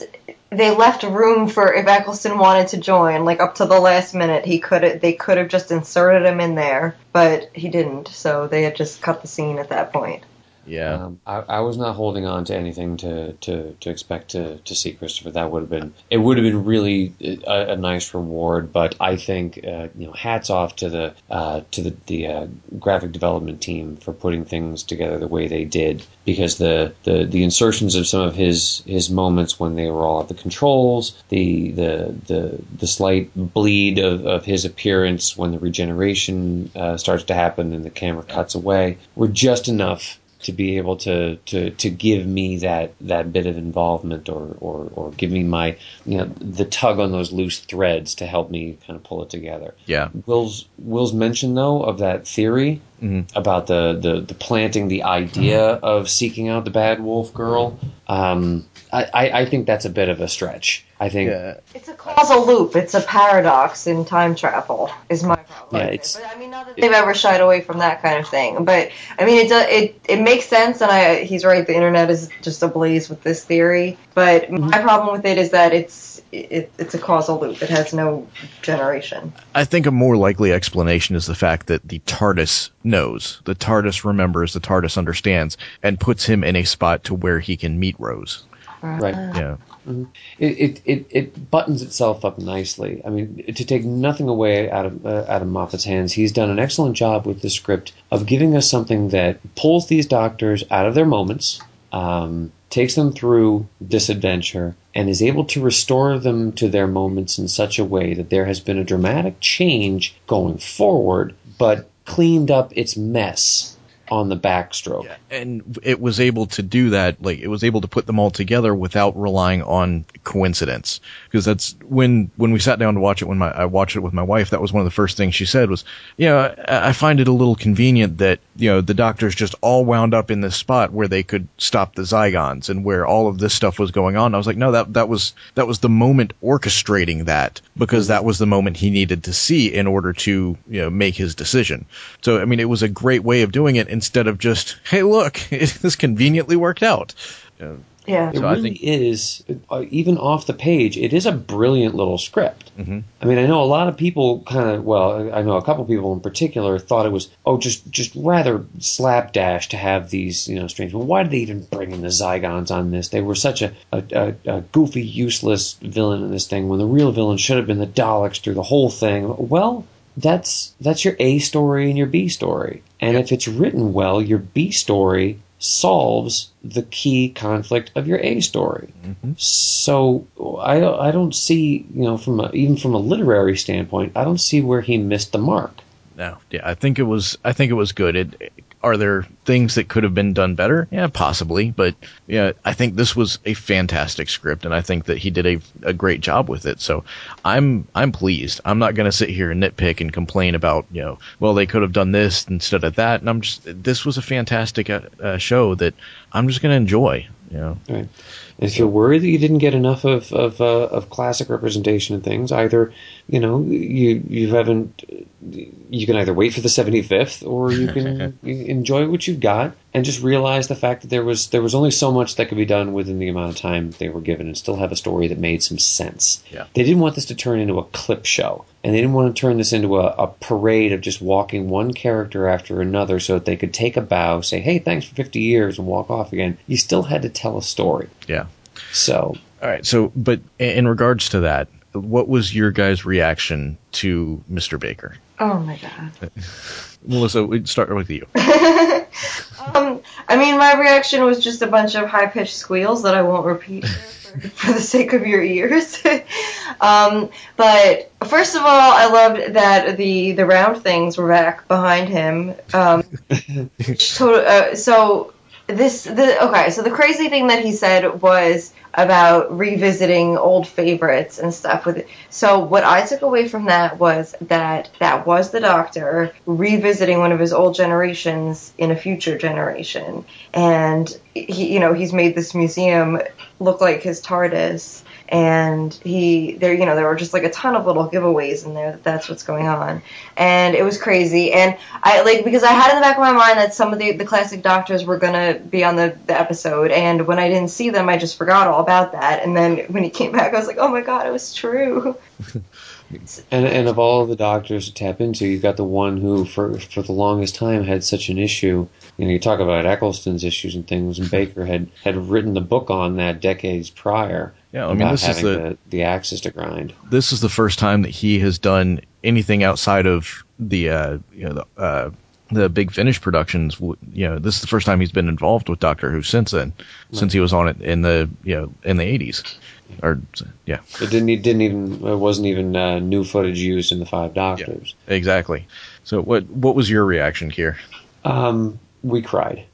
they left room for if Eccleston wanted to join, like up to the last minute, he could they could have just inserted him in there, but he didn't. So they had just cut the scene at that point. Yeah, um, I, I was not holding on to anything to, to, to expect to, to see Christopher. That would have been it would have been really a, a nice reward. But I think uh, you know, hats off to the uh, to the, the uh, graphic development team for putting things together the way they did, because the, the, the insertions of some of his his moments when they were all at the controls, the the the, the slight bleed of, of his appearance when the regeneration uh, starts to happen and the camera cuts away, were just enough to be able to, to, to give me that, that bit of involvement, or, or, or give me my, you know, the tug on those loose threads to help me kind of pull it together. Yeah. Will's Will's mention though of that theory mm-hmm. about the, the, the planting the idea of seeking out the bad wolf girl. Um, I, I, I think that's a bit of a stretch. I think yeah. It's a causal loop. It's a paradox in time travel. Is my problem. Yeah, with it's, it. But I mean, not that they've ever shied away from that kind of thing. But I mean, it does, it it makes sense, and I he's right. The internet is just ablaze with this theory. But my problem with it is that it's it, it's a causal loop. It has no generation. I think a more likely explanation is the fact that the TARDIS knows, the TARDIS remembers, the TARDIS understands, and puts him in a spot to where he can meet Rose. Right. Yeah. Mm-hmm. It, it it it buttons itself up nicely. I mean, to take nothing away out of uh, out of Moffat's hands, he's done an excellent job with the script of giving us something that pulls these doctors out of their moments, um, takes them through this adventure, and is able to restore them to their moments in such a way that there has been a dramatic change going forward, but cleaned up its mess on the backstroke. Yeah, and it was able to do that, like, it was able to put them all together without relying on coincidence. Because that's, when when we sat down to watch it, when my I watched it with my wife, that was one of the first things she said was, you know, I, I find it a little convenient that, you know, the doctors just all wound up in this spot where they could stop the Zygons and where all of this stuff was going on. I was like, no, that that was that was the moment orchestrating that, because that was the moment he needed to see in order to, you know, make his decision. So, I mean, it was a great way of doing it, instead of just, hey, look, it, this conveniently worked out. Uh, Yeah. It so really I think, is, uh, even off the page, it is a brilliant little script. Mm-hmm. I mean, I know a lot of people kind of, well, I know a couple people in particular thought it was, oh, just just rather slapdash to have these, you know, strange, well, why did they even bring in the Zygons on this? They were such a, a, a, a goofy, useless villain in this thing, when the real villain should have been the Daleks through the whole thing. Well, that's that's your A story and your B story. And if it's written well, your B story solves the key conflict of your A story. Mm-hmm. So I I don't see, you know, from a, even from a literary standpoint, I don't see where he missed the mark. No, yeah, I think it was I think it was good. It, are there things that could have been done better? Yeah, possibly, but yeah, I think this was a fantastic script, and I think that he did a, a great job with it. So I'm I'm pleased. I'm not going to sit here and nitpick and complain about, you know, well, they could have done this instead of that. And I'm just this was a fantastic uh, uh, show that I'm just going to enjoy. You know. Right. And if you're worried that you didn't get enough of of, uh, of classic representation of things, either, you know, you you haven't, you can either wait for the seventy-fifth, or you can enjoy what you've got and just realize the fact that there was there was only so much that could be done within the amount of time they were given, and still have a story that made some sense. Yeah. They didn't want this to turn into a clip show, and they didn't want to turn this into a, a parade of just walking one character after another so that they could take a bow, say, hey, thanks for fifty years, and walk off again. You still had to tell a story. Yeah. So, all right. So, but in regards to that, what was your guys' reaction to Mister Baker? Oh my god. Melissa, we'd start with you. um, I mean, my reaction was just a bunch of high-pitched squeals that I won't repeat here for, for the sake of your ears. um, but first of all, I loved that the, the round things were back behind him. Um, to, uh, so this, the okay, so the crazy thing that he said was about revisiting old favorites and stuff with it. So what I took away from that was that that was the Doctor revisiting one of his old generations in a future generation. And he, you know, he's made this museum look like his TARDIS. and he there you know there were just like a ton of little giveaways in there that that's what's going on, and it was crazy. And I like because I had in the back of my mind that some of the the classic Doctors were gonna be on the the episode, and when I didn't see them, I just forgot all about that. And then when he came back, I was like, oh my god, it was true. And and of all the Doctors to tap into, you've got the one who, for for the longest time, had such an issue. You know, you talk about Eccleston's issues and things, and Baker had, had written the book on that decades prior. Yeah, I mean, about this is having the, the the axes to grind. This is the first time that he has done anything outside of the uh, you know the uh, the Big Finish productions. You know, this is the first time he's been involved with Doctor Who since then, right. Since he was on it in the you know in the eighties. Or yeah, it didn't. It didn't even. It wasn't even uh, new footage used in the Five Doctors. Yeah, exactly. So what? What was your reaction here? Um, we cried.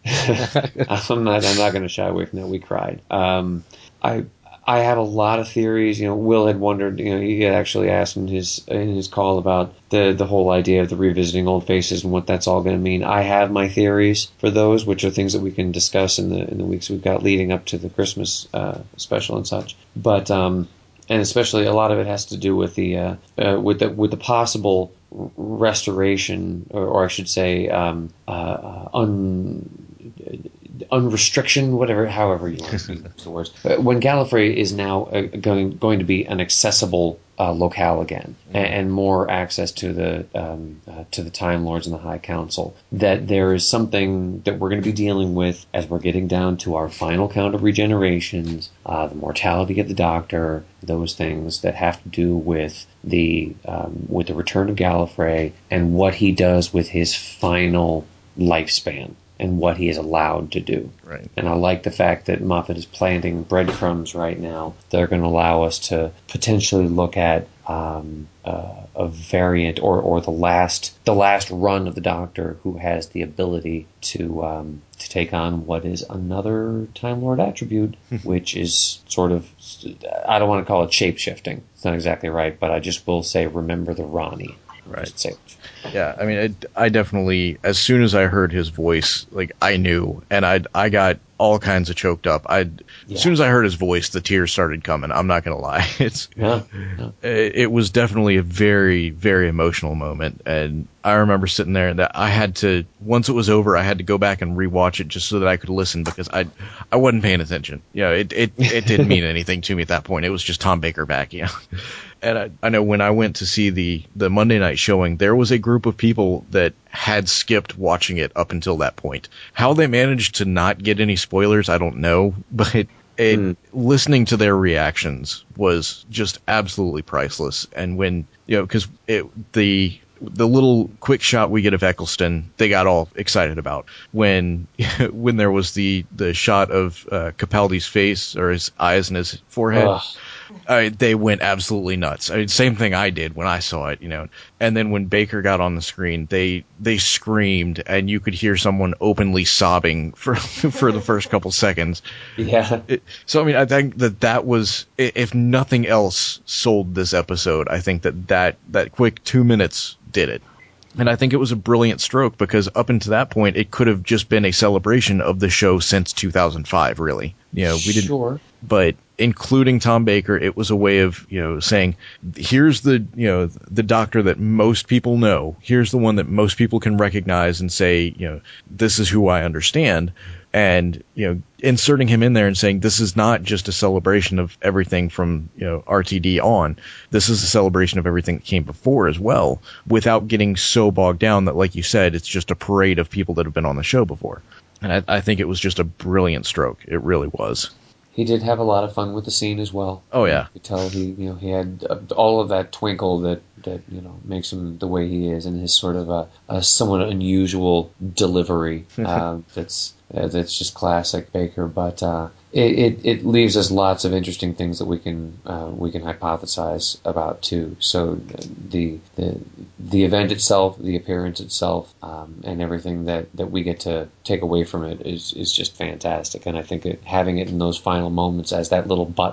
I'm not. I'm not going to shy away from that. We cried. Um, I. I had a lot of theories. You know, Will had wondered. You know, he had actually asked in his in his call about the the whole idea of the revisiting old faces and what that's all going to mean. I have my theories for those, which are things that we can discuss in the in the weeks we've got leading up to the Christmas uh, special and such. But um, and especially a lot of it has to do with the uh, uh, with the with the possible restoration, or, or I should say, um, uh, un. unrestriction, whatever, however you want to use the words. When Gallifrey is now uh, going going to be an accessible uh, locale again, mm-hmm. and, and more access to the um, uh, to the Time Lords and the High Council, that there is something that we're going to be dealing with as we're getting down to our final count of regenerations, uh, the mortality of the Doctor, those things that have to do with the um, with the return of Gallifrey and what he does with his final lifespan. And what he is allowed to do. Right. And I like the fact that Moffat is planting breadcrumbs right now that are going to allow us to potentially look at um, uh, a variant or, or the last the last run of the Doctor who has the ability to um, to take on what is another Time Lord attribute, which is sort of, I don't want to call it shape-shifting. It's not exactly right, but I just will say remember the Ronnie. Right. Say. Yeah, I mean, I, I definitely, as soon as I heard his voice, like, I knew, and I I got all kinds of choked up. I yeah. As soon as I heard his voice, the tears started coming. I'm not going to lie. It's yeah, yeah. It, it was definitely a very, very emotional moment, and I remember sitting there that I had to, once it was over, I had to go back and rewatch it just so that I could listen because I I wasn't paying attention. You know, it, it, it didn't mean anything to me at that point. It was just Tom Baker back, you know. And I, I know when I went to see the, the Monday night showing, there was a group of people that had skipped watching it up until that point. How they managed to not get any spoilers, I don't know, but it, it, mm. listening to their reactions was just absolutely priceless. And when, you know, because the the little quick shot we get of Eccleston, they got all excited about. When when there was the, the shot of uh, Capaldi's face or his eyes and his forehead. Ugh. I, they went absolutely nuts. I mean, same thing I did when I saw it, you know. And then when Baker got on the screen, they they screamed, and you could hear someone openly sobbing for for the first couple seconds. Yeah. It, so I mean, I think that that was, if nothing else, sold this episode. I think that that, that quick two minutes did it. And I think it was a brilliant stroke because up until that point, it could have just been a celebration of the show since two thousand five, really. You know, we didn't. Sure. But including Tom Baker, it was a way of, you know, saying, here's the, you know, the Doctor that most people know. Here's the one that most people can recognize and say, you know, this is who I understand. And, you know, inserting him in there and saying this is not just a celebration of everything from, you know, R T D on. This is a celebration of everything that came before as well, without getting so bogged down that, like you said, it's just a parade of people that have been on the show before. And I, I think it was just a brilliant stroke. It really was. He did have a lot of fun with the scene as well. Oh yeah, you could tell he, you know, he had all of that twinkle that, that you know makes him the way he is, and his sort of a, a somewhat unusual delivery. uh, that's uh, that's just classic Baker. But uh, it, it it leaves us lots of interesting things that we can uh, we can hypothesize about too. So the the the event itself, the appearance itself, um, and everything that, that we get to take away from it is is just fantastic. And I think it, having it in those final moments as that little button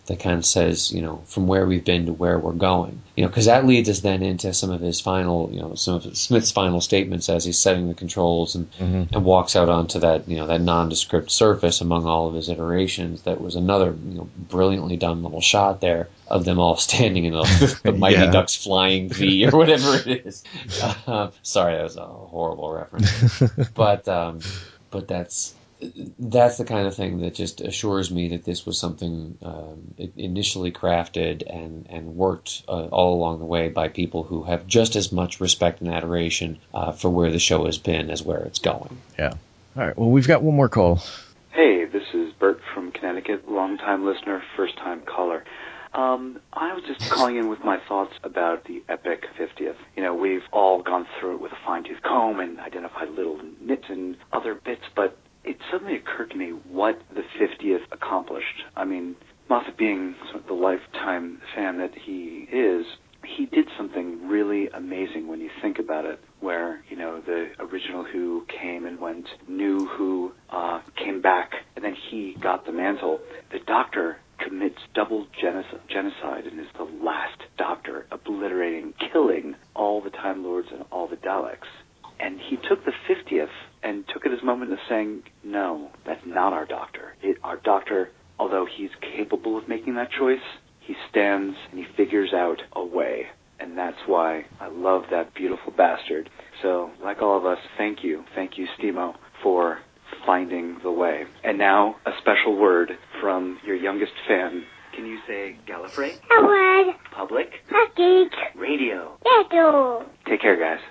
that kind of says, you know, from where we've been to where we're going. You know, because that leads us then into some of his final, you know, some of Smith's final statements as he's setting the controls and, mm-hmm. and walks out onto that, you know, that nondescript surface among all of his iterations. That was another, you know, brilliantly done little shot there of them all standing in the, the Mighty yeah. Ducks flying V or whatever it is. Uh, sorry, that was a horrible reference. but um, but that's that's the kind of thing that just assures me that this was something um, initially crafted and, and worked uh, all along the way by people who have just as much respect and adoration uh, for where the show has been as where it's going. Yeah. All right. Well, we've got one more call. Hey, this is Bert from Connecticut, long-time listener, first-time caller. Um, I was just calling in with my thoughts about the epic fiftieth. You know, we've all gone through it with a fine-tooth comb and identified little nits and other bits, but it suddenly occurred to me what the fiftieth accomplished. I mean, Moffat being sort of the lifetime fan that he is, he did something really amazing when you think about it, where, you know, the original Who came and went, new Who uh, came back, and then he got the mantle. The Doctor commits double genoc- genocide and is the last Doctor, obliterating, killing all the Time Lords and all the Daleks. And he took the fiftieth and took it as a moment of saying, no, that's not our Doctor. It, our Doctor, although he's capable of making that choice, he stands and he figures out a way. And that's why I love that beautiful bastard. So, like all of us, thank you. Thank you, Stimo, for finding the way. And now, a special word from your youngest fan. Can you say Gallifrey? I would. Public? Public. Radio. Radio. Take care, guys.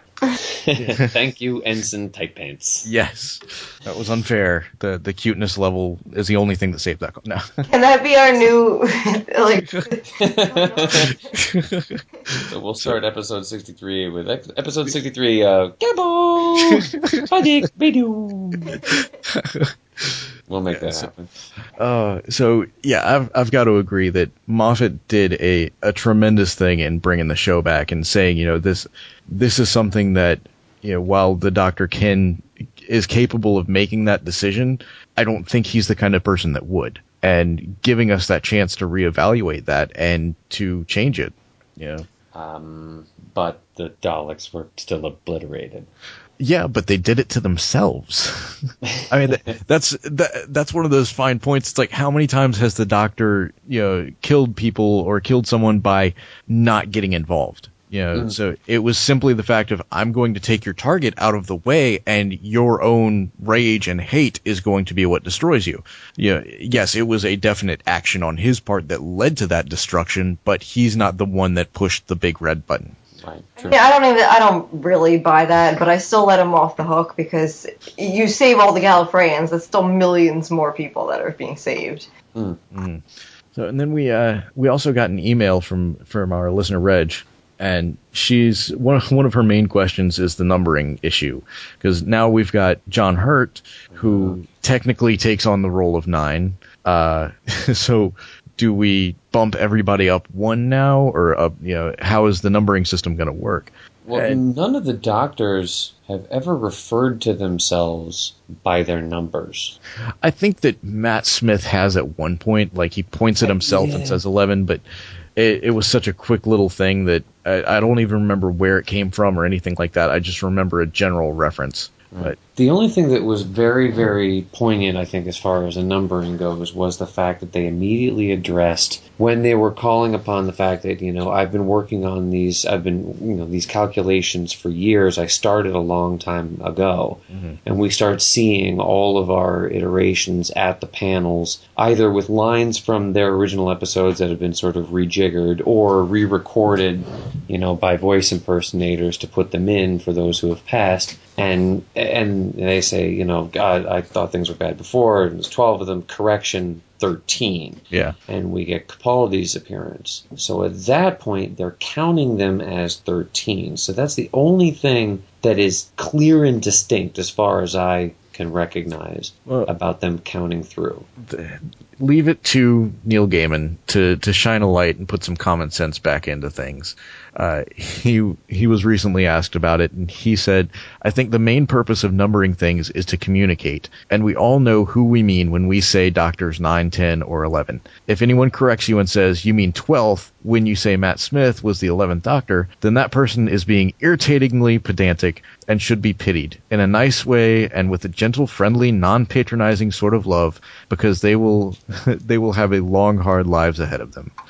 Thank you, Ensign Tight Pants. Yes, that was unfair. The the cuteness level is the only thing that saved that. No. Can that be our new like? So we'll start episode sixty-three with ex- episode sixty-three. Uh, Gabbo, Padik, Bedu. We'll make that happen. Uh, so yeah, I've I've got to agree that Moffat did a, a tremendous thing in bringing the show back and saying, you know, this this is something that, you know, while the Doctor can is capable of making that decision, I don't think he's the kind of person that would, and giving us that chance to reevaluate that and to change it. You know. Um, but the Daleks were still obliterated. Yeah, but they did it to themselves. I mean, that, that's that, that's one of those fine points. It's like, how many times has the Doctor, you know, killed people or killed someone by not getting involved? You know, mm. So it was simply the fact of, I'm going to take your target out of the way, and your own rage and hate is going to be what destroys you. You know, yes, it was a definite action on his part that led to that destruction, but he's not the one that pushed the big red button. Right, true. Yeah, I don't even, I don't really buy that, but I still let him off the hook because you save all the Gallifreyans, that's still millions more people that are being saved. Mm. Mm. So, and then we uh, we also got an email from from our listener Reg, and she's one of, one of her main questions is the numbering issue, because now we've got John Hurt, who mm. technically takes on the role of nine. Uh, so. Do we bump everybody up one now, or up, you know, how is the numbering system going to work? Well, and none of the Doctors have ever referred to themselves by their numbers. I think that Matt Smith has at one point, like he points at himself yeah. and says eleven, but it, it was such a quick little thing that I, I don't even remember where it came from or anything like that. I just remember a general reference. But the only thing that was very, very poignant, I think, as far as the numbering goes, was the fact that they immediately addressed when they were calling upon the fact that, you know, I've been working on these, I've been, you know, these calculations for years. I started a long time ago, mm-hmm. and we start seeing all of our iterations at the panels, either with lines from their original episodes that have been sort of rejiggered or re-recorded, you know, by voice impersonators to put them in for those who have passed. And and they say, you know, God, I thought things were bad before. It was twelve of them. Correction, thirteen. Yeah. And we get Capaldi's appearance. So at that point, they're counting them as thirteen. So that's the only thing that is clear and distinct as far as I can recognize well, about them counting through. The, leave it to Neil Gaiman to, to shine a light and put some common sense back into things. Uh, he he was recently asked about it, and he said, I think the main purpose of numbering things is to communicate, and we all know who we mean when we say doctors nine, ten, or eleven. If anyone corrects you and says you mean twelfth when you say Matt Smith was the eleventh Doctor, then that person is being irritatingly pedantic and should be pitied in a nice way and with a gentle, friendly, non-patronizing sort of love, because they will they will have a long, hard lives ahead of them.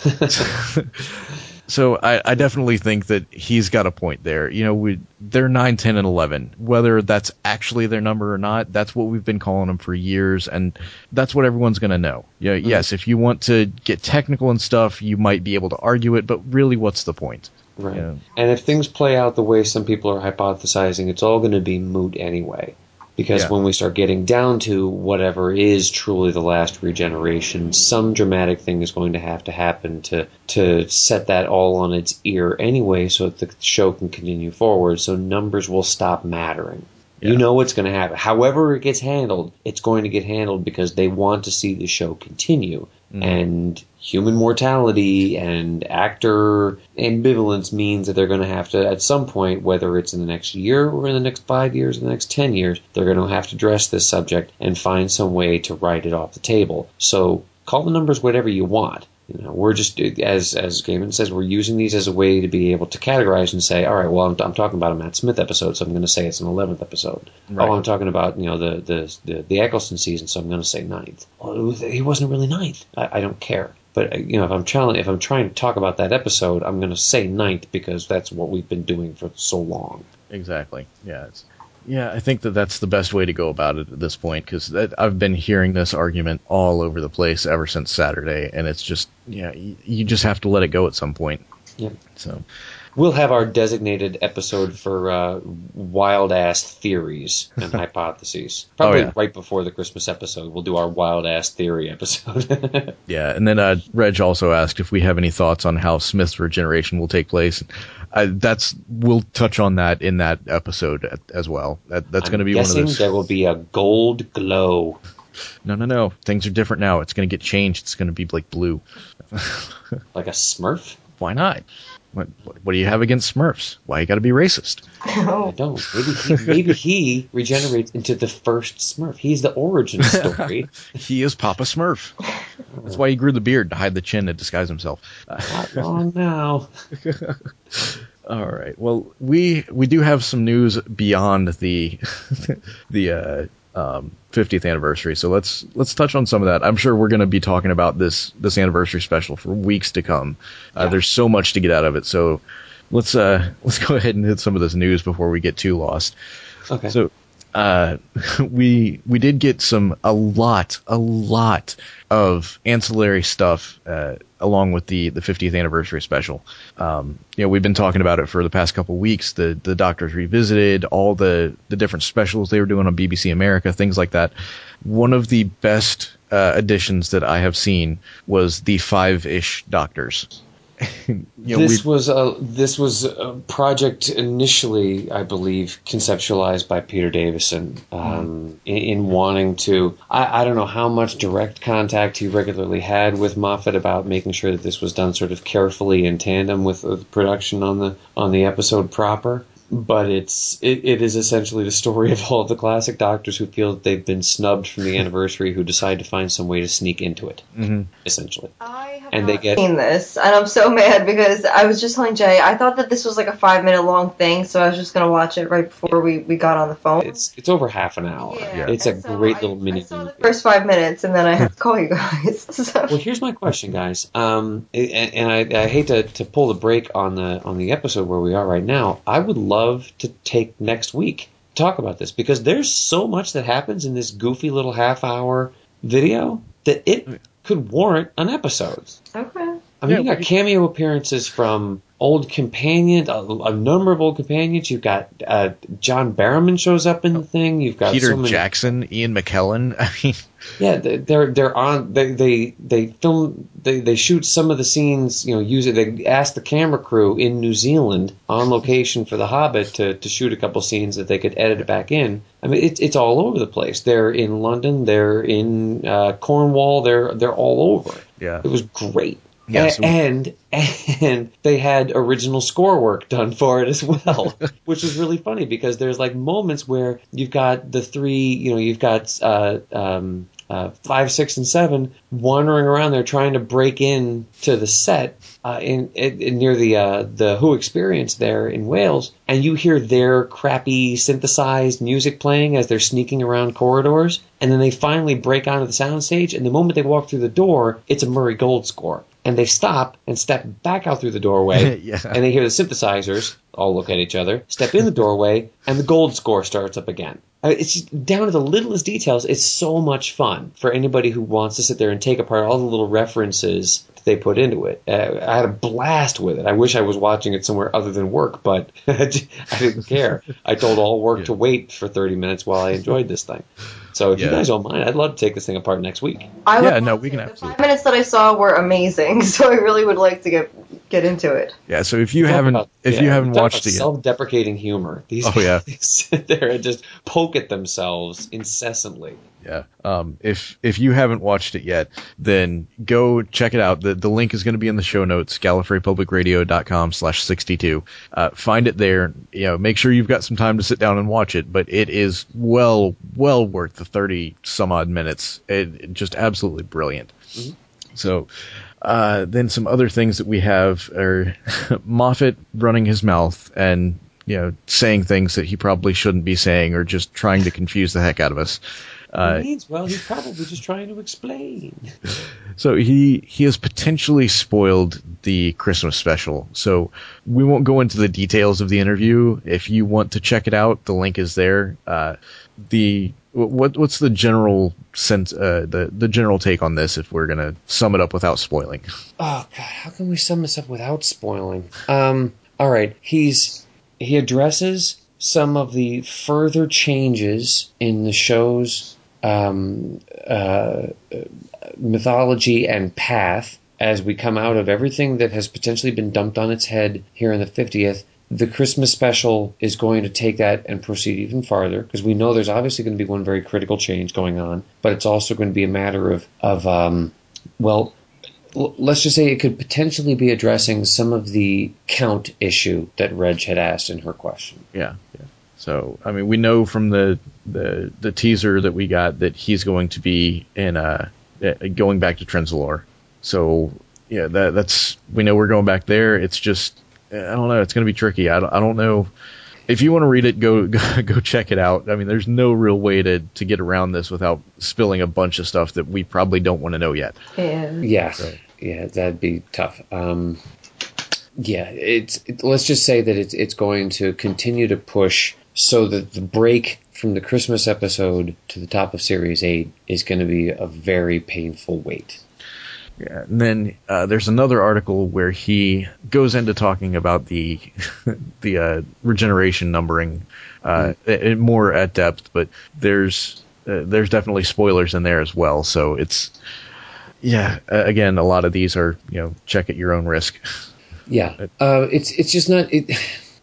So I, I definitely think that he's got a point there. You know, we, they're nine, ten, and eleven. Whether that's actually their number or not, that's what we've been calling them for years, and that's what everyone's going to know. Yeah, mm-hmm. Yes, if you want to get technical and stuff, you might be able to argue it, but really, what's the point? Right. You know? And if things play out the way some people are hypothesizing, it's all going to be moot anyway. Because yeah. when we start getting down to whatever is truly the last regeneration, some dramatic thing is going to have to happen to to set that all on its ear anyway, so that the show can continue forward. So numbers will stop mattering. Yeah. You know what's going to happen. However it gets handled, it's going to get handled because they want to see the show continue. Mm. And human mortality and actor ambivalence means that they're going to have to, at some point, whether it's in the next year or in the next five years or the next ten years, they're going to have to address this subject and find some way to write it off the table. So call the numbers whatever you want. You know, we're just, as as Gaiman says, we're using these as a way to be able to categorize and say, all right, well, I'm, I'm talking about a Matt Smith episode, so I'm going to say it's an eleventh episode. Right. Oh, I'm talking about, you know, the the the, the Eccleston season, so I'm going to say ninth. Well, it was, he wasn't really ninth. I, I don't care. But, you know, if I'm trying, if I'm trying to talk about that episode, I'm going to say ninth because that's what we've been doing for so long. Exactly. Yeah. It's, yeah, I think that that's the best way to go about it at this point, because I've been hearing this argument all over the place ever since Saturday, and it's just, yeah, you, you just have to let it go at some point. Yeah. So we'll have our designated episode for uh, wild-ass theories and hypotheses. Probably oh, yeah. right before the Christmas episode, we'll do our wild-ass theory episode. Yeah, and then uh, Reg also asked if we have any thoughts on how Smith's regeneration will take place. Uh, that's we'll touch on that in that episode as well. That, that's going to be one of those. There will be a gold glow. No, no, no. Things are different now. It's going to get changed. It's going to be like blue. Like a Smurf? Why not? What, what do you have against Smurfs? Why you got to be racist? I don't. Maybe he, maybe he regenerates into the first Smurf. He's the origin story. He is Papa Smurf. That's why he grew the beard, to hide the chin and disguise himself. Not long now. All right. Well, we we do have some news beyond the the uh, um, fiftieth anniversary, so let's let's touch on some of that. I'm sure we're going to be talking about this this anniversary special for weeks to come. Uh, yeah. There's so much to get out of it, so let's uh, let's go ahead and hit some of this news before we get too lost. Okay. So uh, we we did get some a lot a lot of ancillary stuff uh, along with the the fiftieth anniversary special. Um, you know, we've been talking about it for the past couple weeks. The the Doctors Revisited, all the the different specials they were doing on B B C America, things like that. One of the best uh, additions that I have seen was the five-ish Doctors. You know, this was a this was a project initially, I believe, conceptualized by Peter Davison um, mm. in, in wanting to. I, I don't know how much direct contact he regularly had with Moffat about making sure that this was done sort of carefully in tandem with the production on the on the episode proper. But it's it, it is essentially the story of all of the classic Doctors who feel that they've been snubbed from the anniversary, who decide to find some way to sneak into it, mm-hmm. essentially. I have and not they get, seen this, and I'm so mad because I was just telling Jay, I thought that this was like a five minute long thing, so I was just going to watch it right before we, we got on the phone. It's it's over half an hour. Yeah, it's a so great I, little mini I saw the movie. first five minutes, and then I had to call you guys. So. Well, here's my question, guys. Um, and, and I, I hate to, to pull the brake on the on the episode where we are right now. I would love to take next week to talk about this, because there's so much that happens in this goofy little half hour video that it could warrant an episode. Okay. I mean, Yeah, you got we- cameo appearances from old companions, a, a number of old companions. You've got uh, John Barrowman shows up in the thing. You've got Peter so many, Jackson, Ian McKellen. I mean, yeah, they're they're on. They they they film. They they shoot some of the scenes. You know, use it. They asked the camera crew in New Zealand on location for The Hobbit to to shoot a couple scenes that they could edit it back in. I mean, it's it's all over the place. They're in London. They're in uh, Cornwall. They're they're all over. Yeah. It was great. Yeah, A- so- and and they had original score work done for it as well, which was really funny because there's like moments where you've got the three, you know, you've got uh, um, uh, five, six, and seven wandering around there trying to break in to the set uh, in, in, in near the uh, the Who Experience there in Wales, and you hear their crappy synthesized music playing as they're sneaking around corridors, and then they finally break onto the soundstage, and the moment they walk through the door, it's a Murray Gold score. And they stop and step back out through the doorway, Yeah. and they hear the synthesizers all look at each other, step in the doorway, and the gold score starts up again. I mean, it's just down to the littlest details. It's so much fun for anybody who wants to sit there and take apart all the little references that they put into it. Uh, I had a blast with it. I wish I was watching it somewhere other than work, but I didn't care. I told all work Yeah. to wait for thirty minutes while I enjoyed this thing. So if you Yeah. guys don't mind, I'd love to take this thing apart next week. I would Yeah, no, love we to. can The absolutely- five minutes that I saw were amazing, so I really would like to get get into it. Yeah, so if you Talk haven't about- if yeah, you haven't talk watched about it yet, self-deprecating humor. These Oh, yeah. guys sit there and just poke at themselves incessantly. yeah. Um, if if you haven't watched it yet, then go check it out. The the link is going to be in the show notes, gallifrey public radio dot com slash sixty-two. Uh, find it there. You know, make sure you've got some time to sit down and watch it, but it is well well worth the thirty some odd minutes. It, it just absolutely brilliant. Mhm. So. Uh, then some other things that we have are Moffat running his mouth and, you know, saying things that he probably shouldn't be saying or just trying to confuse the heck out of us. Uh, It means, well, he's probably just trying to explain. so he he has potentially spoiled the Christmas special. So we won't go into the details of the interview. If you want to check it out, the link is there. Uh, the what what's the general sense uh, the the general take on this if we're gonna sum it up without spoiling? Oh God, how can we sum this up without spoiling? Um, all right, he's he addresses some of the further changes in the show's um, uh, mythology and path as we come out of everything that has potentially been dumped on its head here in the fiftieth. The Christmas special is going to take that and proceed even farther because we know there's obviously going to be one very critical change going on, but it's also going to be a matter of, of um, well, l- let's just say it could potentially be addressing some of the count issue that Reg had asked in her question. Yeah, yeah. So I mean, we know from the the, the teaser that we got that he's going to be in uh going back to Trenzalore. So yeah, that that's we know we're going back there. It's just I don't know. It's going to be tricky. I don't, I don't know. If you want to read it, go, go go check it out. I mean, there's no real way to, to get around this without spilling a bunch of stuff that we probably don't want to know yet. Yeah. Yeah, So- yeah, that'd be tough. Um, yeah, it's it, let's just say that it's it's going to continue to push so that the break from the Christmas episode to the top of Series eight is going to be a very painful wait. Yeah, and then uh, there's another article where he goes into talking about the the uh, regeneration numbering uh, mm. more at depth, but there's uh, there's definitely spoilers in there as well. So it's yeah, uh, again, a lot of these are you know check at your own risk. Yeah, uh, it's it's just not it.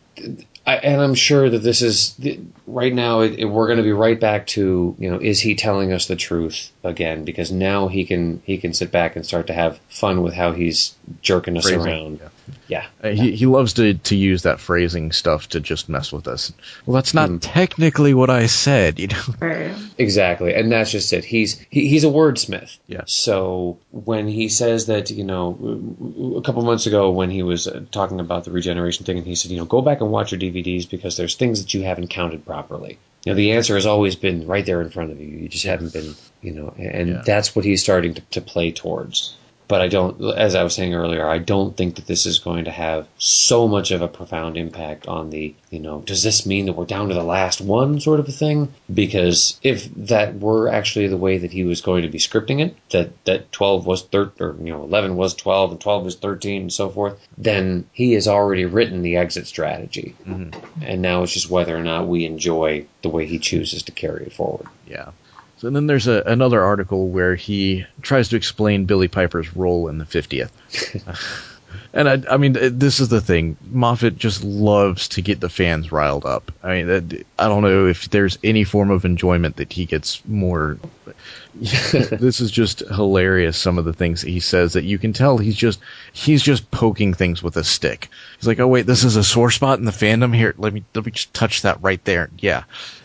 I, and I'm sure that this is right now. It, it, we're going to be right back to you know, is he telling us the truth again? Because now he can he can sit back and start to have fun with how he's jerking us Phrasing, around. Yeah, yeah. Uh, he he loves to to use that phrasing stuff to just mess with us. Well, that's not Mm. technically what I said, you know. Right. Exactly, and that's just it. He's he, he's a wordsmith. Yeah. So when he says that, you know, a couple months ago when he was uh, talking about the regeneration thing, and he said, you know, go back and watch your D V Ds because there's things that you haven't counted properly. You know, the answer has always been right there in front of you. You just haven't been, you know, and Yeah. that's what he's starting to, to play towards. but I don't, as I was saying earlier, I don't think that this is going to have so much of a profound impact on the, you know, does this mean that we're down to the last one sort of a thing? Because if that were actually the way that he was going to be scripting it, that, that twelve was thirteen, or, you know, eleven was twelve, and twelve was thirteen, and so forth, then he has already written the exit strategy. Mm-hmm. And now it's just whether or not we enjoy the way he chooses to carry it forward. Yeah. So then there's a, another article where he tries to explain Billie Piper's role in the fiftieth. And I, I mean, this is the thing. Moffat just loves to get the fans riled up. I mean, I don't know if there's any form of enjoyment that he gets more. This is just hilarious. Some of the things that he says that you can tell he's just he's just poking things with a stick. He's like, oh wait, this is a sore spot in the fandom. Here, let me let me just touch that right there. Yeah.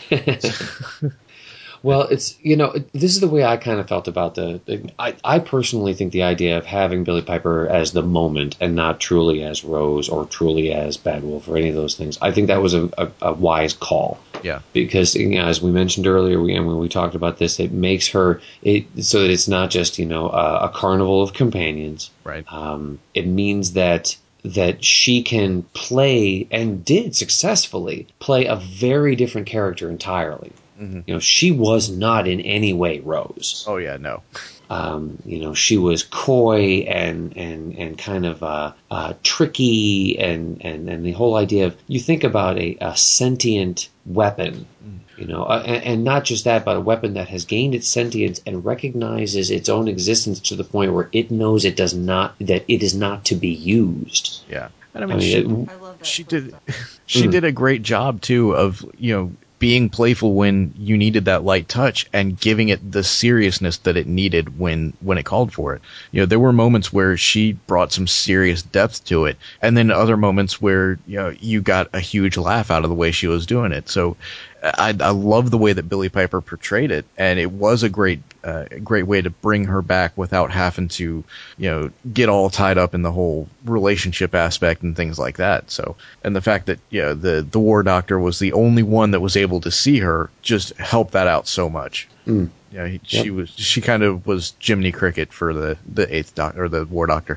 Well, it's, you know, this is the way I kind of felt about the, the I, I personally think the idea of having Billie Piper as the moment and not truly as Rose or truly as Bad Wolf or any of those things, I think that was a, a, a wise call. Yeah. Because, you know, as we mentioned earlier, we, and when we talked about this, it makes her, it so that it's not just, you know, a, a carnival of companions. Right. Um, it means that that she can play, and did successfully, play a very different character entirely. Mm-hmm. You know, she was not in any way Rose. Oh yeah, no. Um, you know, she was coy and and and kind of uh, uh, tricky, and, and and the whole idea of, you think about a, a sentient weapon, mm. you know, uh, and, and not just that, but a weapon that has gained its sentience and recognizes its own existence to the point where it knows it does not that it is not to be used. Yeah, and I mean, I mean she, it, I love that. she did she mm. did a great job too of, you know, being playful when you needed that light touch and giving it the seriousness that it needed when, when it called for it. You know, there were moments where she brought some serious depth to it, and then other moments where, you know, you got a huge laugh out of the way she was doing it. So I, I love the way that Billie Piper portrayed it, and it was a great, uh, great way to bring her back without having to, you know, get all tied up in the whole relationship aspect and things like that. So, and the fact that, you know, the, the War Doctor was the only one that was able to see her just helped that out so much. Mm. Yeah, he, yep. she was. She kind of was Jiminy Cricket for the, the eighth Doctor or the War Doctor.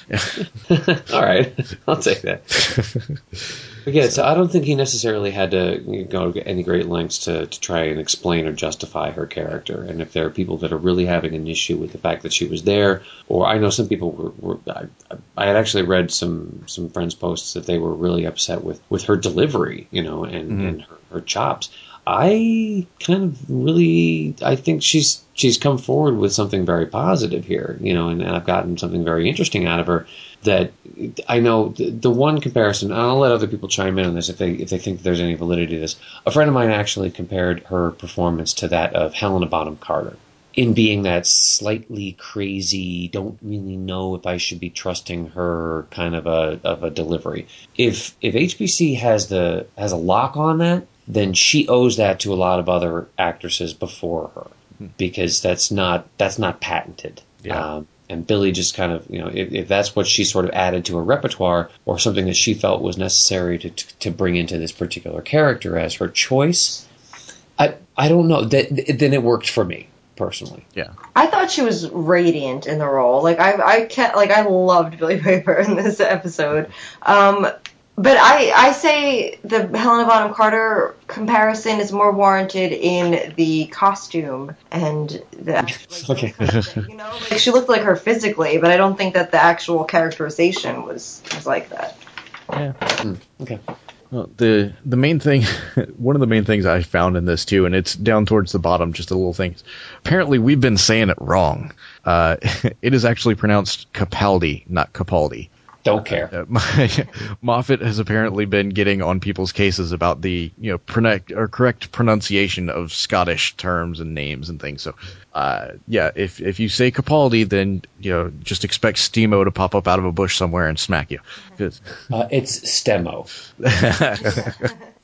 All right, I'll take that. But yeah, so I don't think he necessarily had to go to any great lengths to, to try and explain or justify her character. And if there are people that are really having an issue with the fact that she was there, or I know some people were. were I, I had actually read some some friends' posts that they were really upset with, with her delivery, you know, and, mm-hmm. and her, her chops. I kind of really, I think she's she's come forward with something very positive here, you know, and, and I've gotten something very interesting out of her. That I know the, the one comparison, and I'll let other people chime in on this if they if they think there's any validity to this. A friend of mine actually compared her performance to that of Helena Bonham Carter, in being that slightly crazy, don't really know if I should be trusting her kind of a of a delivery. If if H B C has the has a lock on that, then she owes that to a lot of other actresses before her, because that's not that's not patented. Yeah. Um, and Billie just kind of, you know, if, if that's what she sort of added to her repertoire, or something that she felt was necessary to to bring into this particular character as her choice, I I don't know. That then it worked for me personally. Yeah. I thought she was radiant in the role. Like I I can't like I loved Billie Piper in this episode. Um, But I, I say the Helena Bonham Carter comparison is more warranted in the costume and the like, okay. you know, like she looked like her physically, but I don't think that the actual characterization was, was like that. Yeah. Mm, okay. Well, the the main thing, one of the main things I found in this too, and it's down towards the bottom, just a little thing. Apparently, we've been saying it wrong. Uh, it is actually pronounced Capaldi, not Capaldi. Don't care. Uh, my, Moffat has apparently been getting on people's cases about the, you know, pronect, or correct pronunciation of Scottish terms and names and things. So, uh, yeah, if if you say Capaldi, then, you know, just expect Stemo to pop up out of a bush somewhere and smack you. Uh, it's Stemo.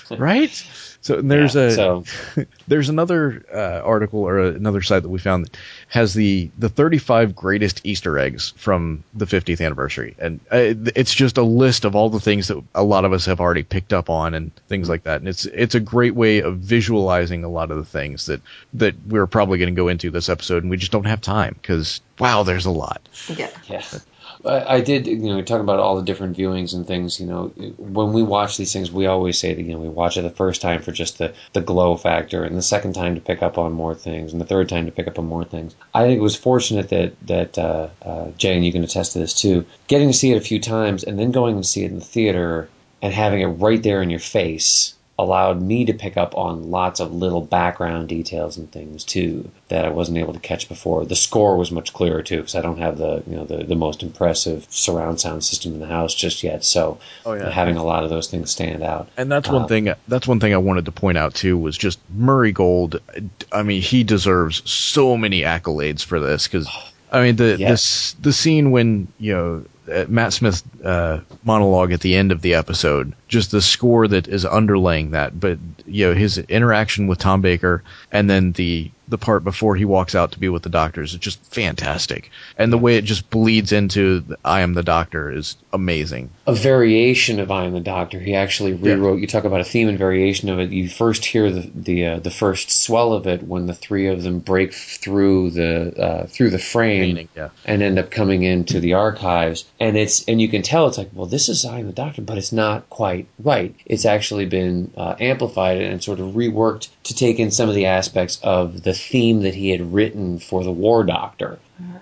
Right? So there's Yeah, a so- there's another uh, article or another site that we found that has the the thirty-five greatest Easter eggs from the fiftieth anniversary, and uh, it's just a list of all the things that a lot of us have already picked up on and things like that. And it's it's a great way of visualizing a lot of the things that that we're probably going to go into this episode, and we just don't have time because wow, there's a lot. Yeah. Yeah. I I did, you know, talk about all the different viewings and things, you know, when we watch these things, we always say that, you know, we watch it the first time for just the, the glow factor, and the second time to pick up on more things, and the third time to pick up on more things. I think it was fortunate that, that uh, uh, Jay, and you can attest to this too, getting to see it a few times and then going to see it in the theater and having it right there in your face allowed me to pick up on lots of little background details and things too that I wasn't able to catch before. The score was much clearer too because I don't have the you know the, the most impressive surround sound system in the house just yet. So Oh, yeah. having a lot of those things stand out. And that's one Um, thing. That's one thing I wanted to point out too was just Murray Gold. I mean, he deserves so many accolades for this because I mean the Yeah. this the scene when you know uh, Matt Smith's uh, monologue at the end of the episode, just the score that is underlaying that, but you know his interaction with Tom Baker, and then the the part before he walks out to be with the doctors is just fantastic, and the way it just bleeds into the, I Am the Doctor is amazing. A variation of I Am the Doctor. He actually rewrote. You talk about a theme and variation of it. You first hear the the uh, the first swell of it when the three of them break through the uh, through the frame Painting, yeah. and end up coming into the archives. And it's and you can tell it's like, well, this is I Am the Doctor, but it's not quite right. It's actually been uh, amplified and sort of reworked to take in some of the aspects of the theme that he had written for the War Doctor.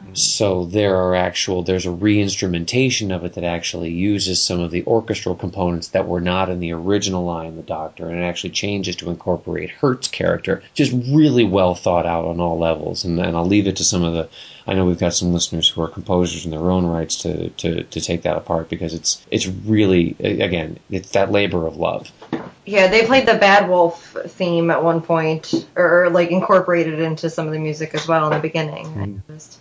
So there are actual, there's a re-instrumentation of it that actually uses some of the orchestral components that were not in the original I Am the Doctor, and it actually changes to incorporate Hert's character. Just really well thought out on all levels, and, and I'll leave it to some of the, I know we've got some listeners who are composers in their own rights to, to, to take that apart, because it's it's really, again, it's that labor of love. Yeah, they played the Bad Wolf theme at one point, or, or like incorporated it into some of the music as well in the beginning.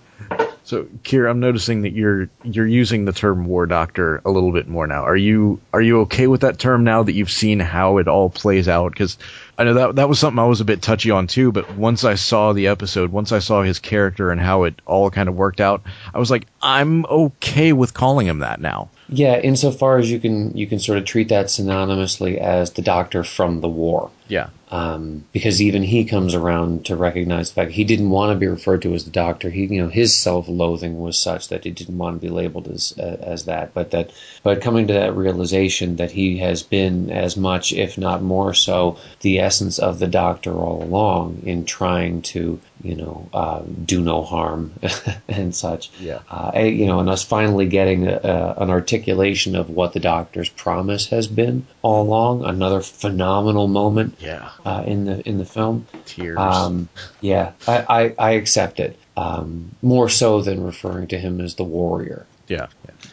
So, Kira, I'm noticing that you're you're using the term War Doctor a little bit more now. Are you are you okay with that term now that you've seen how it all plays out? Because I know that that was something I was a bit touchy on too. But once I saw the episode, once I saw his character and how it all kind of worked out, I was like, I'm okay with calling him that now. Yeah, insofar as you can you can sort of treat that synonymously as the Doctor from the war. Yeah. Um, because even he comes around to recognize the fact he didn't want to be referred to as the Doctor. He, you know, his self-loathing was such that he didn't want to be labeled as uh, as that. But that, but coming to that realization that he has been as much, if not more so, the essence of the Doctor all along in trying to, you know, uh, do no harm and such. Yeah. Uh, you know, and us finally getting a, an articulation of what the Doctor's promise has been all along. Another phenomenal moment. Yeah. Uh, in the in the film, Tears. Um, yeah, I, I, I accept it um, more so than referring to him as the warrior. Yeah.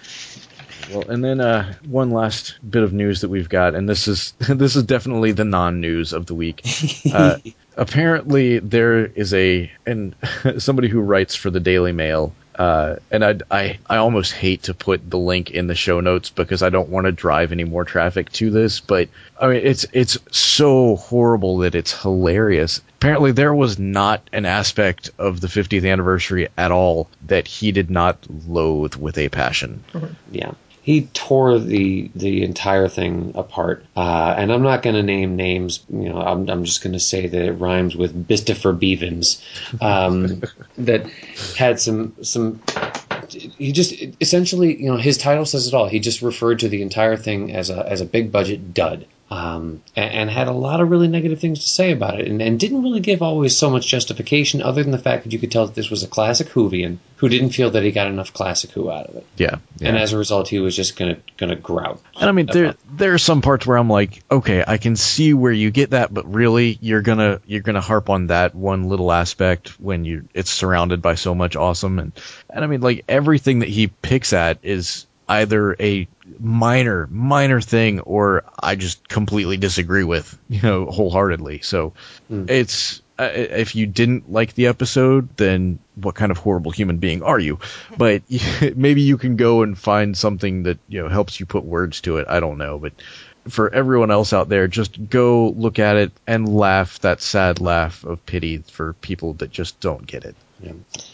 yeah. Well, and then uh, one last bit of news that we've got, and this is this is definitely the non-news of the week. Uh, apparently, there is a and somebody who writes for the Daily Mail. Uh, and I, I, I almost hate to put the link in the show notes because I don't want to drive any more traffic to this. But I mean, it's it's so horrible that it's hilarious. Apparently, there was not an aspect of the fiftieth anniversary at all that he did not loathe with a passion. Yeah. He tore the the entire thing apart, uh, and I'm not going to name names. You know, I'm I'm just going to say that it rhymes with Bistifer Beavens, um, that had some some. He just essentially, you know, his title says it all. He just referred to the entire thing as a as a big budget dud. Um, and, and had a lot of really negative things to say about it, and, and didn't really give always so much justification, other than the fact that you could tell that this was a classic Whovian who didn't feel that he got enough classic Who out of it. Yeah, yeah. And as a result, he was just gonna gonna grout. And I mean, there there are some parts where I'm like, okay, I can see where you get that, but really, you're gonna you're gonna harp on that one little aspect when you it's surrounded by so much awesome, and and I mean, like everything that he picks at is either a minor, minor thing, or I just completely disagree with, you know, wholeheartedly. So mm. it's, uh, if you didn't like the episode, then what kind of horrible human being are you? But maybe you can go and find something that, you know, helps you put words to it. I don't know, but for everyone else out there, just go look at it and laugh that sad laugh of pity for people that just don't get it. Yeah.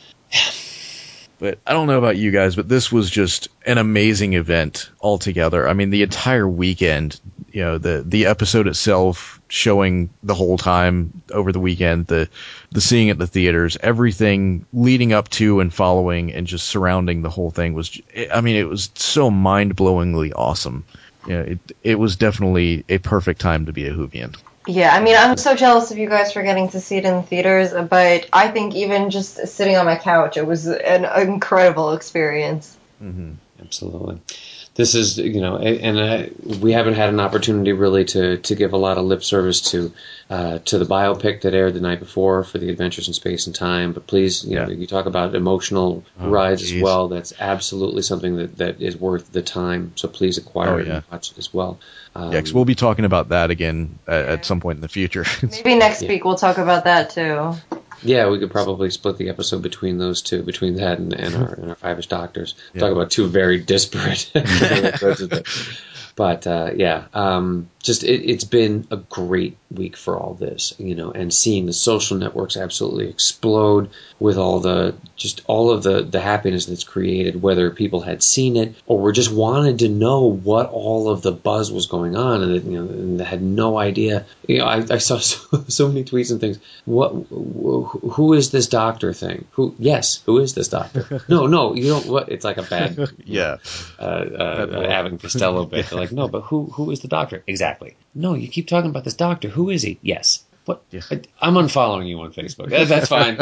But I don't know about you guys, but this was just an amazing event altogether. I mean, the entire weekend, you know, the the episode itself showing the whole time over the weekend, the the seeing at the theaters, everything leading up to and following and just surrounding the whole thing was, I mean, it was so mind-blowingly awesome. You know, it it was definitely a perfect time to be a Whovian. Yeah, I mean, I'm so jealous of you guys for getting to see it in the theaters, but I think even just sitting on my couch, it was an incredible experience. Mm-hmm. Absolutely. This is, you know, and uh, we haven't had an opportunity really to, to give a lot of lip service to uh, to the biopic that aired the night before for the Adventures in Space and Time. But please, you yeah. know, you talk about emotional oh, rides geez. as well. That's absolutely something that, that is worth the time. So please acquire oh, it yeah. and watch it as well. Um, yeah, because we'll be talking about that again at, at some point in the future. Maybe next yeah. week we'll talk about that too. Yeah, we could probably split the episode between those two, between that and, and our and our Five-ish Doctors. Yeah. Talk about two very disparate episodes. But uh, yeah, um, just it, it's been a great week for all this, you know, and seeing the social networks absolutely explode with all the just all of the, the happiness that's created, whether people had seen it or were just wanted to know what all of the buzz was going on, and you know, and they had no idea. You know, I, I saw so, so many tweets and things. What? Who is this doctor thing? Who? Yes, who is this doctor? No, no, you don't. What? It's like a bad, yeah, uh, uh, uh, Abbott and Costello bit. They're like, no, but who? Who is the doctor? Exactly. No, you keep talking about this doctor. Who is he? Yes. What? Yeah. I, I'm unfollowing you on Facebook. That, that's fine.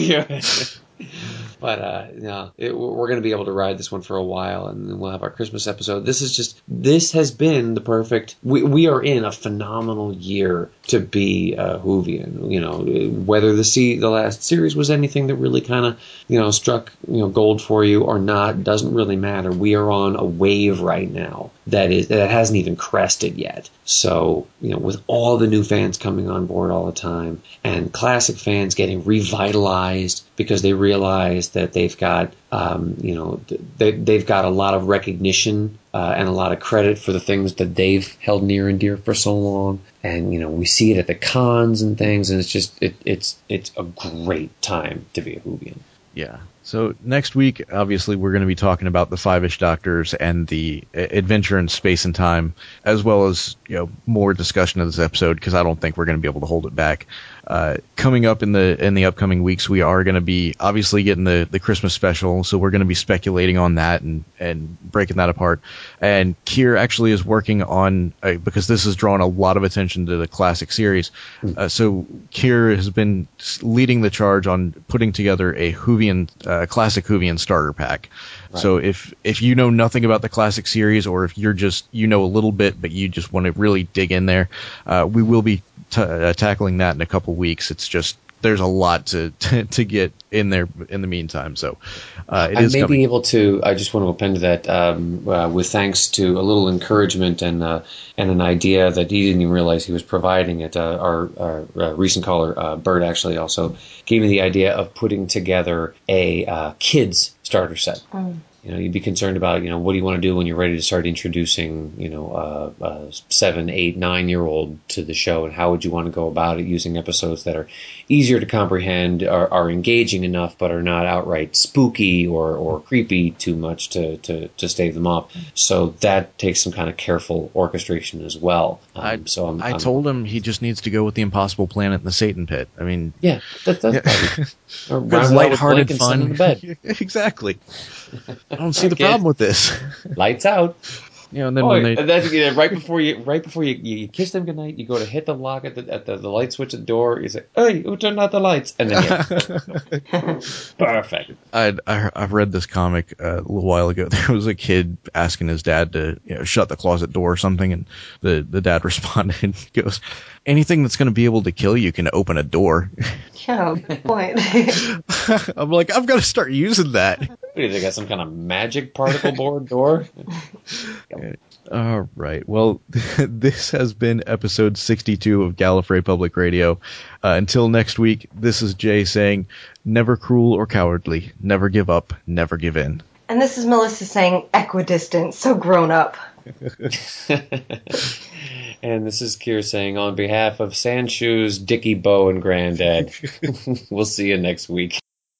But uh, you know, it, we're going to be able to ride this one for a while, and then we'll have our Christmas episode. This is just this has been the perfect. We we are in a phenomenal year to be a Whovian. You know, whether the see the last series was anything that really kind of you know struck you know gold for you or not doesn't really matter. We are on a wave right now that is that hasn't even crested yet. So you know, with all the new fans coming on board all the time, and classic fans getting revitalized because they realize that they've got, um, you know, they, they've got a lot of recognition uh, and a lot of credit for the things that they've held near and dear for so long. And, you know, we see it at the cons and things, and it's just, it, it's it's a great time to be a Whovian. Yeah. So next week, obviously, we're going to be talking about the Five-ish Doctors and the adventure in space and time, as well as, you know, more discussion of this episode, because I don't think we're going to be able to hold it back. Uh, coming up in the in the upcoming weeks, we are going to be obviously getting the, the Christmas special, so we're going to be speculating on that and, and breaking that apart. And Keir actually is working on, uh, because this has drawn a lot of attention to the classic series, uh, so Keir has been leading the charge on putting together a Whovian, uh, classic Whovian starter pack. Right. So if if you know nothing about the classic series, or if you're just, you know a little bit, but you just want to really dig in there, uh, we will be T- uh, tackling that in a couple weeks. It's just there's a lot to, to to get in there in the meantime. So uh, it I is may coming. be able to. I just want to append to that um, uh, with thanks to a little encouragement and uh, and an idea that he didn't even realize he was providing it. Uh, our, our uh, recent caller, uh, Bert, actually also gave me the idea of putting together a uh, kids starter set. Mm. You know, you'd be concerned about, you know, what do you want to do when you're ready to start introducing, you know, uh, a seven, eight, nine-year-old to the show, and how would you want to go about it using episodes that are easier to comprehend, are, are engaging enough, but are not outright spooky or, or creepy too much to, to, to stave them off. So that takes some kind of careful orchestration as well. Um, I, so I'm, I I'm, told him he just needs to go with the Impossible Planet and the Satan Pit. I mean, yeah, that, that's yeah. probably That's lighthearted fun. In the bed. Exactly. I don't see the Kid. problem with this. Lights out. You know, and then oh, when they and that's, you know, right before you right before you, you kiss them goodnight, you go to hit the lock at the at the, the light switch at the door. You say, "Hey, who turned out the lights?" And then you perfect. I'd, I I've read this comic uh, a little while ago. There was a kid asking his dad to, you know, shut the closet door or something, and the the dad responded and he goes, "Anything that's going to be able to kill you can open a door." Yeah, good point. I'm like, I've got to start using that. What do you think? Got some kind of magic particle board door? So. All right. Well, this has been episode sixty-two of Gallifrey Public Radio. Uh, until next week, this is Jay saying, never cruel or cowardly, never give up, never give in. And this is Melissa saying, equidistant, so grown up. And this is Keir saying, on behalf of Sandshoes, Dickie, Bo, and Granddad, we'll see you next week.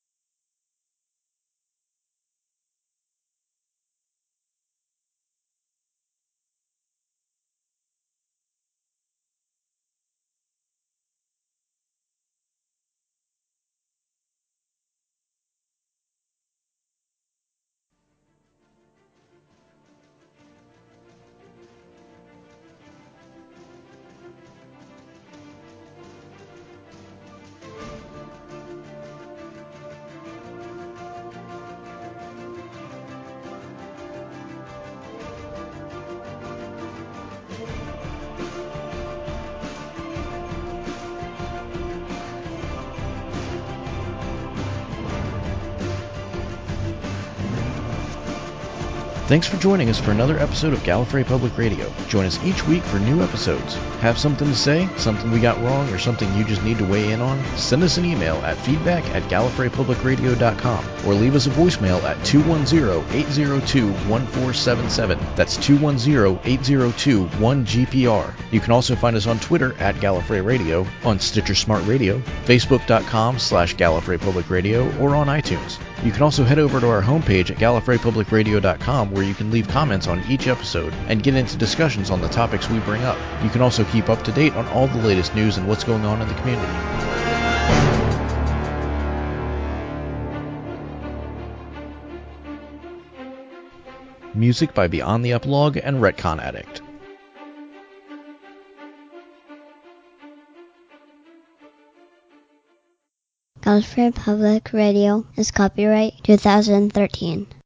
Thanks for joining us for another episode of Gallifrey Public Radio. Join us each week for new episodes. Have something to say, something we got wrong, or something you just need to weigh in on? Send us an email at feedback at gallifrey public radio dot com or leave us a voicemail at two one zero, eight zero two, one four seven seven. That's two one zero, eight zero two, one G P R. You can also find us on Twitter at Gallifrey Radio, on Stitcher Smart Radio, facebook.com slash Gallifrey Public Radio, or on iTunes. You can also head over to our homepage at gallifrey public radio dot com where you can leave comments on each episode and get into discussions on the topics we bring up. You can also keep up to date on all the latest news and what's going on in the community. Music by Beyond the Epilogue and Retcon Addict. Gallifrey Public Radio is copyright twenty thirteen.